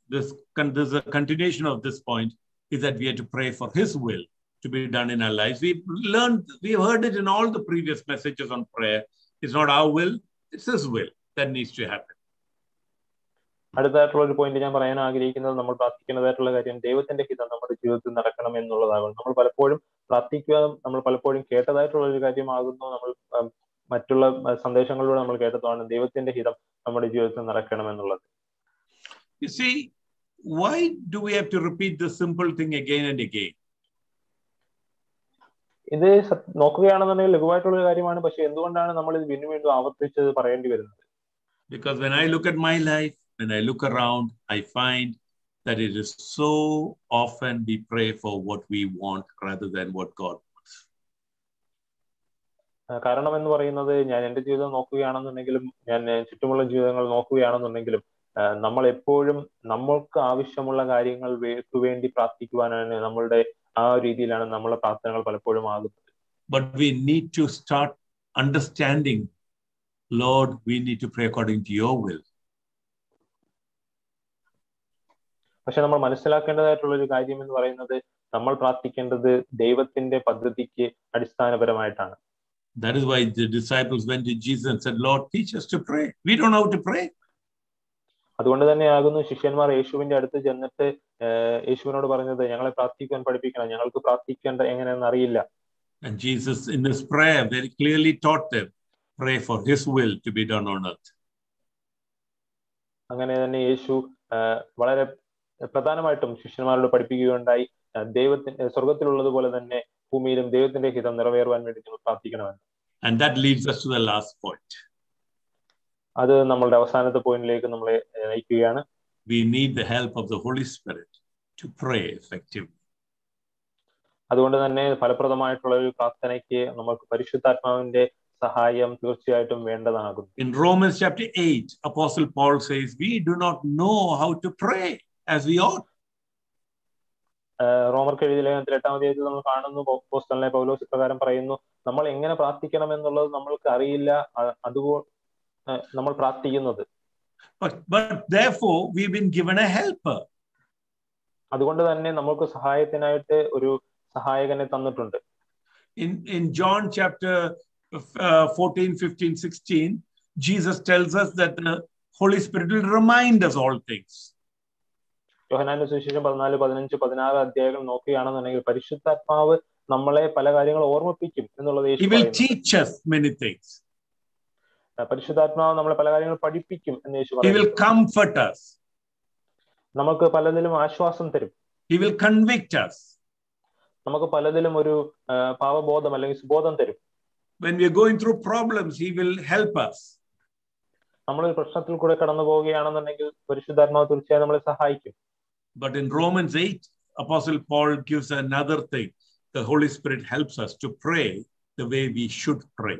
this, this is a continuation of this point, is that we have to pray for His will to be done in our lives. We've learned, we've heard it in all the previous messages on prayer. It's not our will, it's His will that needs to happen. അടുത്തായിട്ടുള്ള ഒരു point ഞാൻ പറയാൻ ആഗ്രഹിക്കുന്നത്, നമ്മൾ പ്രാർത്ഥിക്കുന്നതായിട്ടുള്ള കാര്യം ദൈവത്തിന്റെ ഹിതം നമ്മുടെ ജീവിതത്തിൽ നടക്കണം എന്നുള്ളതാകും. നമ്മൾ പലപ്പോഴും പ്രാർത്ഥിക്കുക, നമ്മൾ പലപ്പോഴും കേട്ടതായിട്ടുള്ള ഒരു കാര്യമാകുന്നു. നമ്മൾ മറ്റുള്ള സന്ദേശങ്ങളിലൂടെ നമ്മൾ കേട്ടതാണ് ദൈവത്തിന്റെ ഹിതം നമ്മുടെ ജീവിതത്തിൽ നടക്കണം എന്നുള്ളത്. You see, why do we have to repeat this simple thing again and again? ഇത് നോക്കുകയാണെന്നുണ്ടെങ്കിൽ ലഘുവായിട്ടുള്ള കാര്യമാണ്, പക്ഷെ എന്തുകൊണ്ടാണ് നമ്മൾ ഇത് വീണ്ടും വീണ്ടും ആവർത്തിച്ചത് പറയേണ്ടി വരുന്നത്? Because when I look at my life, when I look around, I find that it is so often we pray for what we want rather than what God wants. കാരണം എന്ന് പറയുന്നത്, ഞാൻ എൻ്റെ ജീവിതം നോക്കുകയാണെന്നുണ്ടെങ്കിലും ഞാൻ ചുറ്റുമുള്ള ജീവിതങ്ങൾ നോക്കുകയാണെന്നുണ്ടെങ്കിലും നമ്മൾ എപ്പോഴും നമ്മൾക്ക് ആവശ്യമുള്ള കാര്യങ്ങൾ വേണ്ടി പ്രാർത്ഥിക്കുവാനാണ് നമ്മളുടെ ആ രീതിയിലാണ് നമ്മളെ പ്രാർത്ഥനകൾ പലപ്പോഴും ആകുന്നത്. But we need to start understanding, Lord, we need to pray according to your will. പക്ഷെ നമ്മൾ മനസ്സിലാക്കേണ്ടതായിട്ടുള്ള ഒരു കാര്യം എന്ന് പറയുന്നത്, നമ്മൾ പ്രാർത്ഥിക്കേണ്ടത് ദൈവത്തിന്റെ പദ്ധതിക്ക് അടിസ്ഥാനപരമായിട്ടാണ്. That is why the disciples went to Jesus and said, Lord, teach us to pray. We don't know how to pray. അതുകൊണ്ട് തന്നെയാകുന്നു ശിഷ്യന്മാർ യേശുവിന്റെ അടുത്ത് ചെന്നിട്ട് യേശുവിനോട് പറഞ്ഞത്, ഞങ്ങളെ പ്രാർത്ഥിക്കാൻ പഠിപ്പിക്കണം, ഞങ്ങൾക്ക് പ്രാർത്ഥിക്കേണ്ട എങ്ങനെയെന്ന് അറിയില്ല. And Jesus in his prayer very clearly taught them, pray for His will to be done on earth. അങ്ങനെ തന്നെ യേശു വളരെ പ്രധാനമായിട്ടും ശിഷ്യന്മാരോട് പഠിപ്പിക്കുകയുണ്ടായി, ദൈവത്തിന്റെ സ്വർഗത്തിലുള്ളതുപോലെ തന്നെ ഭൂമിയിലും ദൈവത്തിന്റെ ഹിതം നിറവേറുവാൻ വേണ്ടി നിങ്ങൾ പ്രാർത്ഥിക്കണമെന്ന്. And that leads us to the last point. അത് നമ്മളുടെ അവസാനത്തെ പോയിന്റിലേക്ക് നമ്മളെ നയിക്കുകയാണ്. We need the help of the Holy Spirit to pray effectively. അതുകൊണ്ട് തന്നെ ഫലപ്രദമായിട്ടുള്ള ഒരു പ്രാർത്ഥനയ്ക്ക് നമുക്ക് പരിശുദ്ധാത്മാവിന്റെ സഹായം തീർച്ചയായിട്ടും വേണ്ടതാകുന്നു. In Romans chapter eight, Apostle Paul says, we do not know how to pray as we ought. റോമർക്ക് എഴുതിയ ലേഖനത്തിൽ എട്ടാം അധ്യായത്തിൽ നമ്മൾ കാണുന്നു, അപ്പോസ്തലനായ പൗലോസ് ഇപ്രകാരം പറയുന്നു, നമ്മൾ എങ്ങനെ പ്രാർത്ഥിക്കണം എന്നുള്ളത് നമ്മൾക്ക് അറിയില്ല, അതുപോലെ നമ്മൾ പ്രാർത്ഥിക്കുന്നത്. But but therefore we've been given a helper. അതുകൊണ്ട് തന്നെ നമുക്ക് സഹായത്തിനായിട്ട് ഒരു സഹായകനെ തന്നിട്ടുണ്ട്. In in John chapter uh, fourteen, fifteen, sixteen, Jesus tells us that the Holy Spirit will remind us all things. യോഹന്നാന്റെ സുവിശേഷം പതിനാല്, പതിനഞ്ച്, പതിനാറ് അധ്യായങ്ങൾ നോക്കുകയാണെന്നുണ്ടെങ്കിൽ പരിശുദ്ധാത്മാവ് നമ്മളെ പല കാര്യങ്ങൾ ഓർമ്മിപ്പിക്കും എന്നുള്ളത് യേശു He will teach us many things. പരിശുദ്ധാത്മാവ് നമ്മളെ പല കാര്യങ്ങൾ പഠിപ്പിക്കും എന്ന് യേശു പറയുന്നു. He will comfort us. നമുക്ക് പലതിലും ആശ്വാസം തരും. He will convict us. നമുക്ക് പലതിലും ഒരു പാപബോധം അല്ലെങ്കിൽ സുബോധം തരും. When we are going through problems, He will help us. നമ്മൾ ഒരു പ്രശ്നത്തിൽ കൂടെ കടന്നു പോവുകയാണെന്നുണ്ടെങ്കിൽ പരിശുദ്ധാത്മാവ് തീർച്ചയായും നമ്മളെ സഹായിക്കും. But in Romans eight, Apostle Paul gives another thing. The Holy Spirit helps us to pray the way we should pray.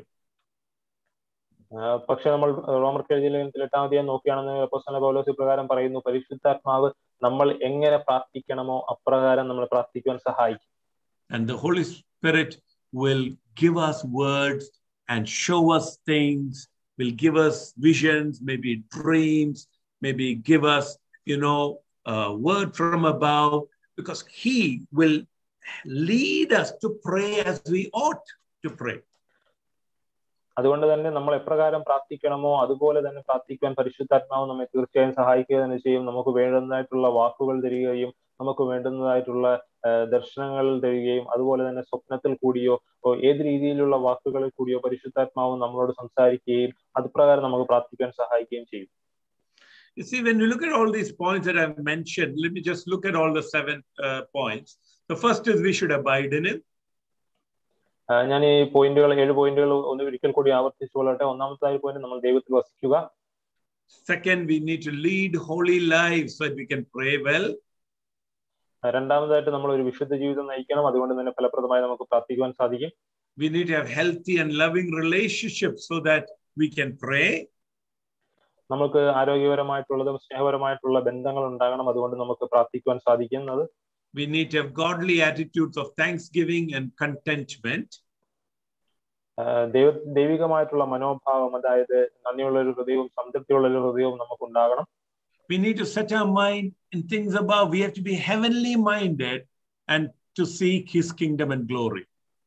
പക്ഷെ നമ്മൾ റോമർക്ക് എഴുതിയ ലേഖനത്തിൽ എട്ടാം അധ്യായം നോക്കുകയാണെന്ന് അപ്പോസ്തലനായ പൗലോസ് പ്രകാരം പറയുന്നു, പരിശുദ്ധാത്മാവ് നമ്മൾ എങ്ങനെ പ്രാർത്ഥിക്കണമോ അപ്രകാരം നമ്മൾ പ്രാർത്ഥിക്കുവാൻ സഹായിക്കും. And the Holy Spirit will give us words and show us things, will give us visions, maybe dreams, maybe give us, you know, a word from above, because He will lead us to pray as we ought to pray. അതുകൊണ്ട് തന്നെ നമ്മൾ എപ്രകാരം പ്രാർത്ഥിക്കണമോ അതുപോലെ തന്നെ പ്രാർത്ഥിക്കാൻ പരിശുദ്ധാത്മാവ് നമ്മെ തീർച്ചയായും സഹായിക്കുക തന്നെ ചെയ്യും. നമുക്ക് വേണ്ടുന്നതായിട്ടുള്ള വാക്കുകൾ തരികയും നമുക്ക് വേണ്ടുന്നതായിട്ടുള്ള ദർശനങ്ങൾ തരികയും അതുപോലെ തന്നെ സ്വപ്നത്തിൽ കൂടിയോ ഏത് രീതിയിലുള്ള വാക്കുകളിൽ കൂടിയോ പരിശുദ്ധാത്മാവ് നമ്മളോട് സംസാരിക്കുകയും അതുപ്രകാരം നമുക്ക് പ്രാർത്ഥിക്കാൻ സഹായിക്കുകയും ചെയ്യും. You see, when you look at all these points that I've mentioned, let me just look at all the seven uh, points. The first is we should abide in Him. ഞാൻ ഈ പോയിന്റുകൾ ഏഴ് പോയിന്റുകൾ ഒന്ന് ഒരിക്കൽ കൂടി ആവർത്തിച്ചു കൊള്ളട്ടെ. ഒന്നാമത്തെ പോയിന്റ് നമ്മൾ ദൈവത്തിൽ വസിക്കുക. Second, we need to lead holy lives so that we can pray well. രണ്ടാമതായിട്ട് നമ്മൾ ഒരു വിശുദ്ധ ജീവിതം നയിക്കണം, അതുകൊണ്ട് തന്നെ ഫലപ്രദമായി നമുക്ക് പ്രാർത്ഥിക്കുവാൻ സാധിക്കും. We need to have healthy and loving relationships so that we can pray. നമുക്ക് ആരോഗ്യപരമായിട്ടുള്ളതും സ്നേഹപരമായിട്ടുള്ള ബന്ധങ്ങൾ ഉണ്ടാകണം, അതുകൊണ്ട് നമുക്ക് പ്രാർത്ഥിക്കുവാൻ സാധിക്കുന്നത്. We need to have godly attitudes of thanksgiving and contentment. ദൈവ ദൈവികമായിട്ടുള്ള മനോഭാവം, അതായത് നന്ദിയുള്ള ഒരു ഹൃദയവും സംതൃപ്തിയുള്ള ഒരു ഹൃദയവും നമുക്ക് ഉണ്ടാകണം. We need to set our mind in things above. We have to be heavenly minded and to seek his kingdom and glory.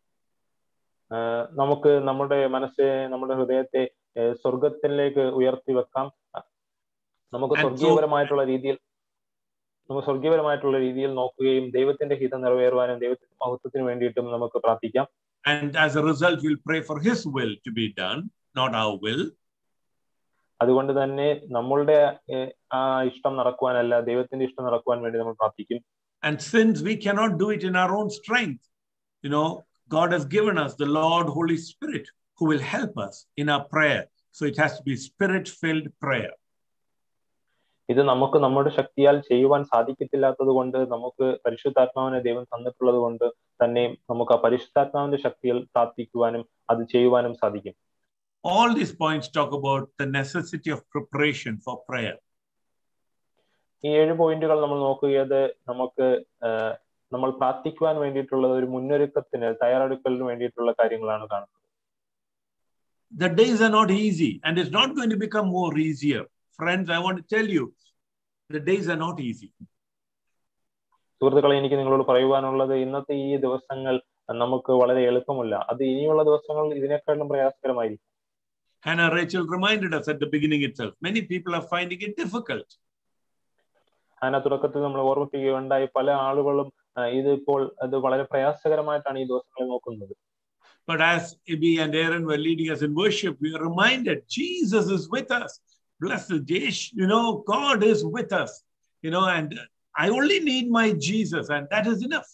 നമുക്ക് നമ്മുടെ മനസ്സ് നമ്മുടെ ഹൃദയത്തെ സ്വർഗത്തിലേക്ക് ഉയർത്തി വെക്കാം. നമുക്ക് സ്വർഗീയപരമായിട്ടുള്ള രീതിയിൽ നമുക്ക് സ്വർഗീയപരമായിട്ടുള്ള രീതിയിൽ നോക്കുകയും ദൈവത്തിന്റെ ഹിതം നിറവേറുവാനും ദൈവത്തിന്റെ മഹത്വത്തിന് വേണ്ടിയിട്ടും നമുക്ക് പ്രാർത്ഥിക്കാം. And as a result, we'll pray for his will to be done, not our will. അതുകൊണ്ട് തന്നെ നമ്മളുടെ ആ ഇഷ്ടം നടക്കുവാനല്ല ദൈവത്തിന്റെ ഇഷ്ടം നടക്കുവാൻ വേണ്ടി നമ്മൾ പ്രാർത്ഥിക്കും. And since we cannot do it in our own strength, you know, God has given us the Lord Holy Spirit who will help us in our prayer. So it has to be spirit-filled prayer. ഇത് നമുക്ക് നമ്മുടെ ശക്തിയാൽ ചെയ്യുവാൻ സാധിക്കത്തില്ലാത്തത് കൊണ്ട് നമുക്ക് പരിശുദ്ധാത്മാവിനെ ദൈവം തന്നിട്ടുള്ളത് കൊണ്ട് തന്നെ നമുക്ക് ആ പരിശുദ്ധാത്മാവിന്റെ ശക്തിയിൽ പ്രാർത്ഥിക്കുവാനും അത് ചെയ്യുവാനും സാധിക്കും. All these points talk about the necessity of preparation for prayer. ഈ ഏഴ് പോയിന്റുകൾ നമ്മൾ നോക്കുകയത് നമുക്ക് നമ്മൾ പ്രാർത്ഥിക്കുവാൻ വേണ്ടിയിട്ടുള്ള ഒരു മുന്നൊരുക്കത്തിന് തയ്യാറെടുക്കലിന് വേണ്ടിയിട്ടുള്ള കാര്യങ്ങളാണ് കാണുന്നത്. The days are not easy and it's not going to become more easier. Friends, I want to tell you, the days are not easy. സുഹൃത്തുക്കളെ, എനിക്ക് നിങ്ങളോട് പറയുവാനുള്ളത് ഇന്നത്തെ ഈ ദിവസങ്ങൾ നമുക്ക് വളരെ എളുപ്പമല്ല. അത് ഇനിയുള്ള ദിവസങ്ങൾ ഇതിനേക്കാളും പ്രയാസകരമായിരിക്കും. Hannah Rachel reminded us at the beginning itself. Many people are finding it difficult. Hannah തുടക്കത്തിൽ നമ്മൾ ഓർമ്മിപ്പിക്കുകയുണ്ടായി പല ആളുകളും ഇത് ഇപ്പോൾ അത് വളരെ പ്രയാസകരമായിട്ടാണ് ഈ ദിവസങ്ങളെ നോക്കുന്നത്. But as Ibi and Aaron were leading us in worship, we are reminded Jesus is with us. Blessed Jesh, you know, God is with us. You know, and I only need my Jesus and that is enough.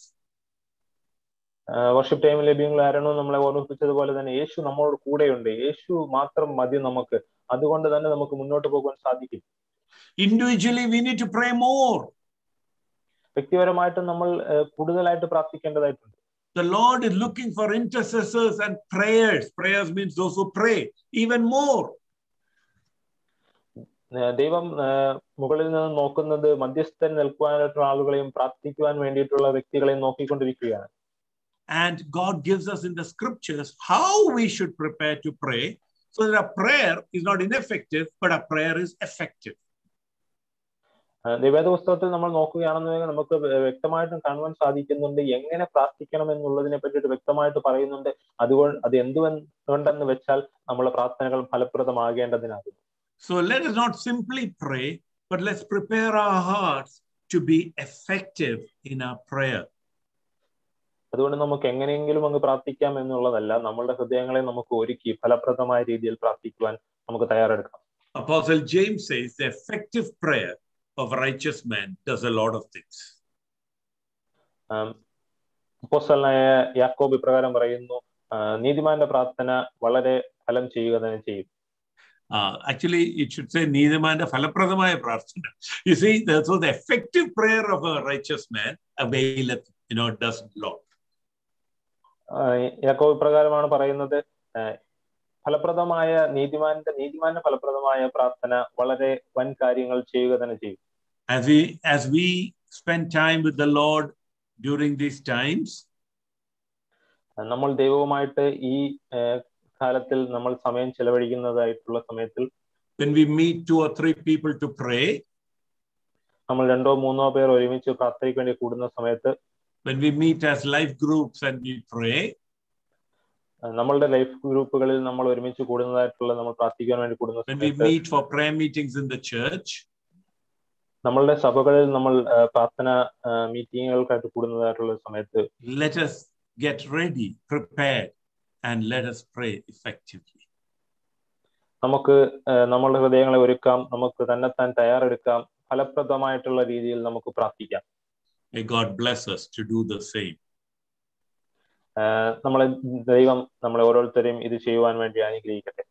Worship ടൈമിൽ ലഭ്യങ്ങൾ ആരണോ നമ്മളെ ഓർമ്മിപ്പിച്ചതുപോലെ തന്നെ യേശു നമ്മളോട് കൂടെയുണ്ട്. യേശു മാത്രം മതി നമുക്ക്. അതുകൊണ്ട് തന്നെ നമുക്ക് മുന്നോട്ട് പോകാൻ സാധിക്കും. Individually we need to pray more. വ്യക്തിപരമായിട്ട് നമ്മൾ കൂടുതലായിട്ട് പ്രാർത്ഥിക്കേണ്ടതായിട്ടുണ്ട്. The Lord is looking for intercessors and prayers. Prayers means those who pray even more. ദൈവം മുകളിൽ നിന്ന് നോക്കുന്നത് മധ്യസ്ഥൻ നിൽക്കുവാനായിട്ടുള്ള ആളുകളെയും പ്രാർത്ഥിക്കുവാൻ വേണ്ടിയിട്ടുള്ള വ്യക്തികളെയും നോക്കിക്കൊണ്ടിരിക്കുകയാണ്. And God gives us in the scriptures how we should prepare to pray so that our prayer is not ineffective but our prayer is effective. ദൈവവേദ പുസ്തകത്തിൽ നമ്മൾ നോക്കുകയാണെന്നുണ്ടെങ്കിൽ നമുക്ക് വ്യക്തമായിട്ടും കാണുവാൻ സാധിക്കുന്നുണ്ട് എങ്ങനെ പ്രാർത്ഥിക്കണം എന്നുള്ളതിനെ പറ്റിയിട്ട് വ്യക്തമായിട്ട് പറയുന്നുണ്ട്. അതുകൊണ്ട് അത് എന്തുകൊണ്ടെന്ന് വെച്ചാൽ നമ്മളെ പ്രാർത്ഥനകൾ ഫലപ്രദമാകേണ്ടതിനാകും. So let us not simply pray, but let's prepare our hearts to be effective in our prayer. അതുകൊണ്ട് നമുക്ക് എങ്ങനെയെങ്കിലും അങ്ങ് പ്രാർത്ഥിക്കാം എന്നുള്ളതല്ല, നമ്മളുടെ ഹൃദയങ്ങളെ നമുക്ക് ഒരുക്കി ഫലപ്രദമായ രീതിയിൽ പ്രാർത്ഥിക്കുവാൻ നമുക്ക് തയ്യാറെടുക്കാം. Apostle James says the effective prayer of a righteous man does a lot of things. അപ്പോസ്തലനായ യാക്കോബ് ഇപ്രകാരം പറയുന്നു, നീതിമാന്റെ പ്രാർത്ഥന വളരെ ഫലം ചെയ്യുക തന്നെ ചെയ്യും. Uh, actually, it should say Needhamanda Falapradamaya Prarthana. You see, so the effective prayer of a righteous man availeth, you know, does lot. യാക്കോബ് പ്രകാരമാണ് പറയുന്നത്, ഫലപ്രദമായ നീതിമാന്റെ നീതിമാന്റെ ഫലപ്രദമായ പ്രാർത്ഥന വളരെ വൻ കാര്യങ്ങൾ ചെയ്യുക തന്നെ ചെയ്യും. As we as we spend time with the Lord during these times, നമ്മൾ ദൈവവുമായിട്ട് ഈ കാലത്തിൽ നമ്മൾ സമയം ചെലവഴിക്കുന്നതായിട്ടുള്ള സമയത്തിൽ when we meet two or three people to pray, നമ്മൾ രണ്ടോ മൂന്നോ പേർ ഒരുമിച്ച് പ്രാർത്ഥനയ്ക്ക് വേണ്ടി കൂടുന്ന സമയത്ത്, when we meet as life groups and we pray, നമ്മളുടെ ലൈഫ് ഗ്രൂപ്പുകളിൽ നമ്മൾ ഒരുമിച്ച് കൂടുന്നതായിട്ടുള്ള നമ്മൾ പ്രാർത്ഥിക്കാൻ വേണ്ടി കൂടുന്ന when we meet for prayer meetings in the church, നമ്മളുടെ സഭകളിൽ നമ്മൾ പ്രാർത്ഥന മീറ്റിങ്ങുകൾക്കായിട്ട് കൂടുന്നതായിട്ടുള്ള സമയത്ത്, let us get ready, prepared, and let us pray effectively. നമുക്ക് നമ്മളുടെ ഹൃദയങ്ങളെ ഒരുക്കാം, നമുക്ക് തന്നെത്താൻ തയ്യാറെടുക്കാം, ഫലപ്രദമായിട്ടുള്ള രീതിയിൽ നമുക്ക് പ്രാർത്ഥിക്കാം. May God bless us to do the same. നമ്മളെ ദൈവം നമ്മളെ ഓരോരുത്തരെയും ഇത് ചെയ്യുവാൻ വേണ്ടി അനുഗ്രഹിക്കട്ടെ.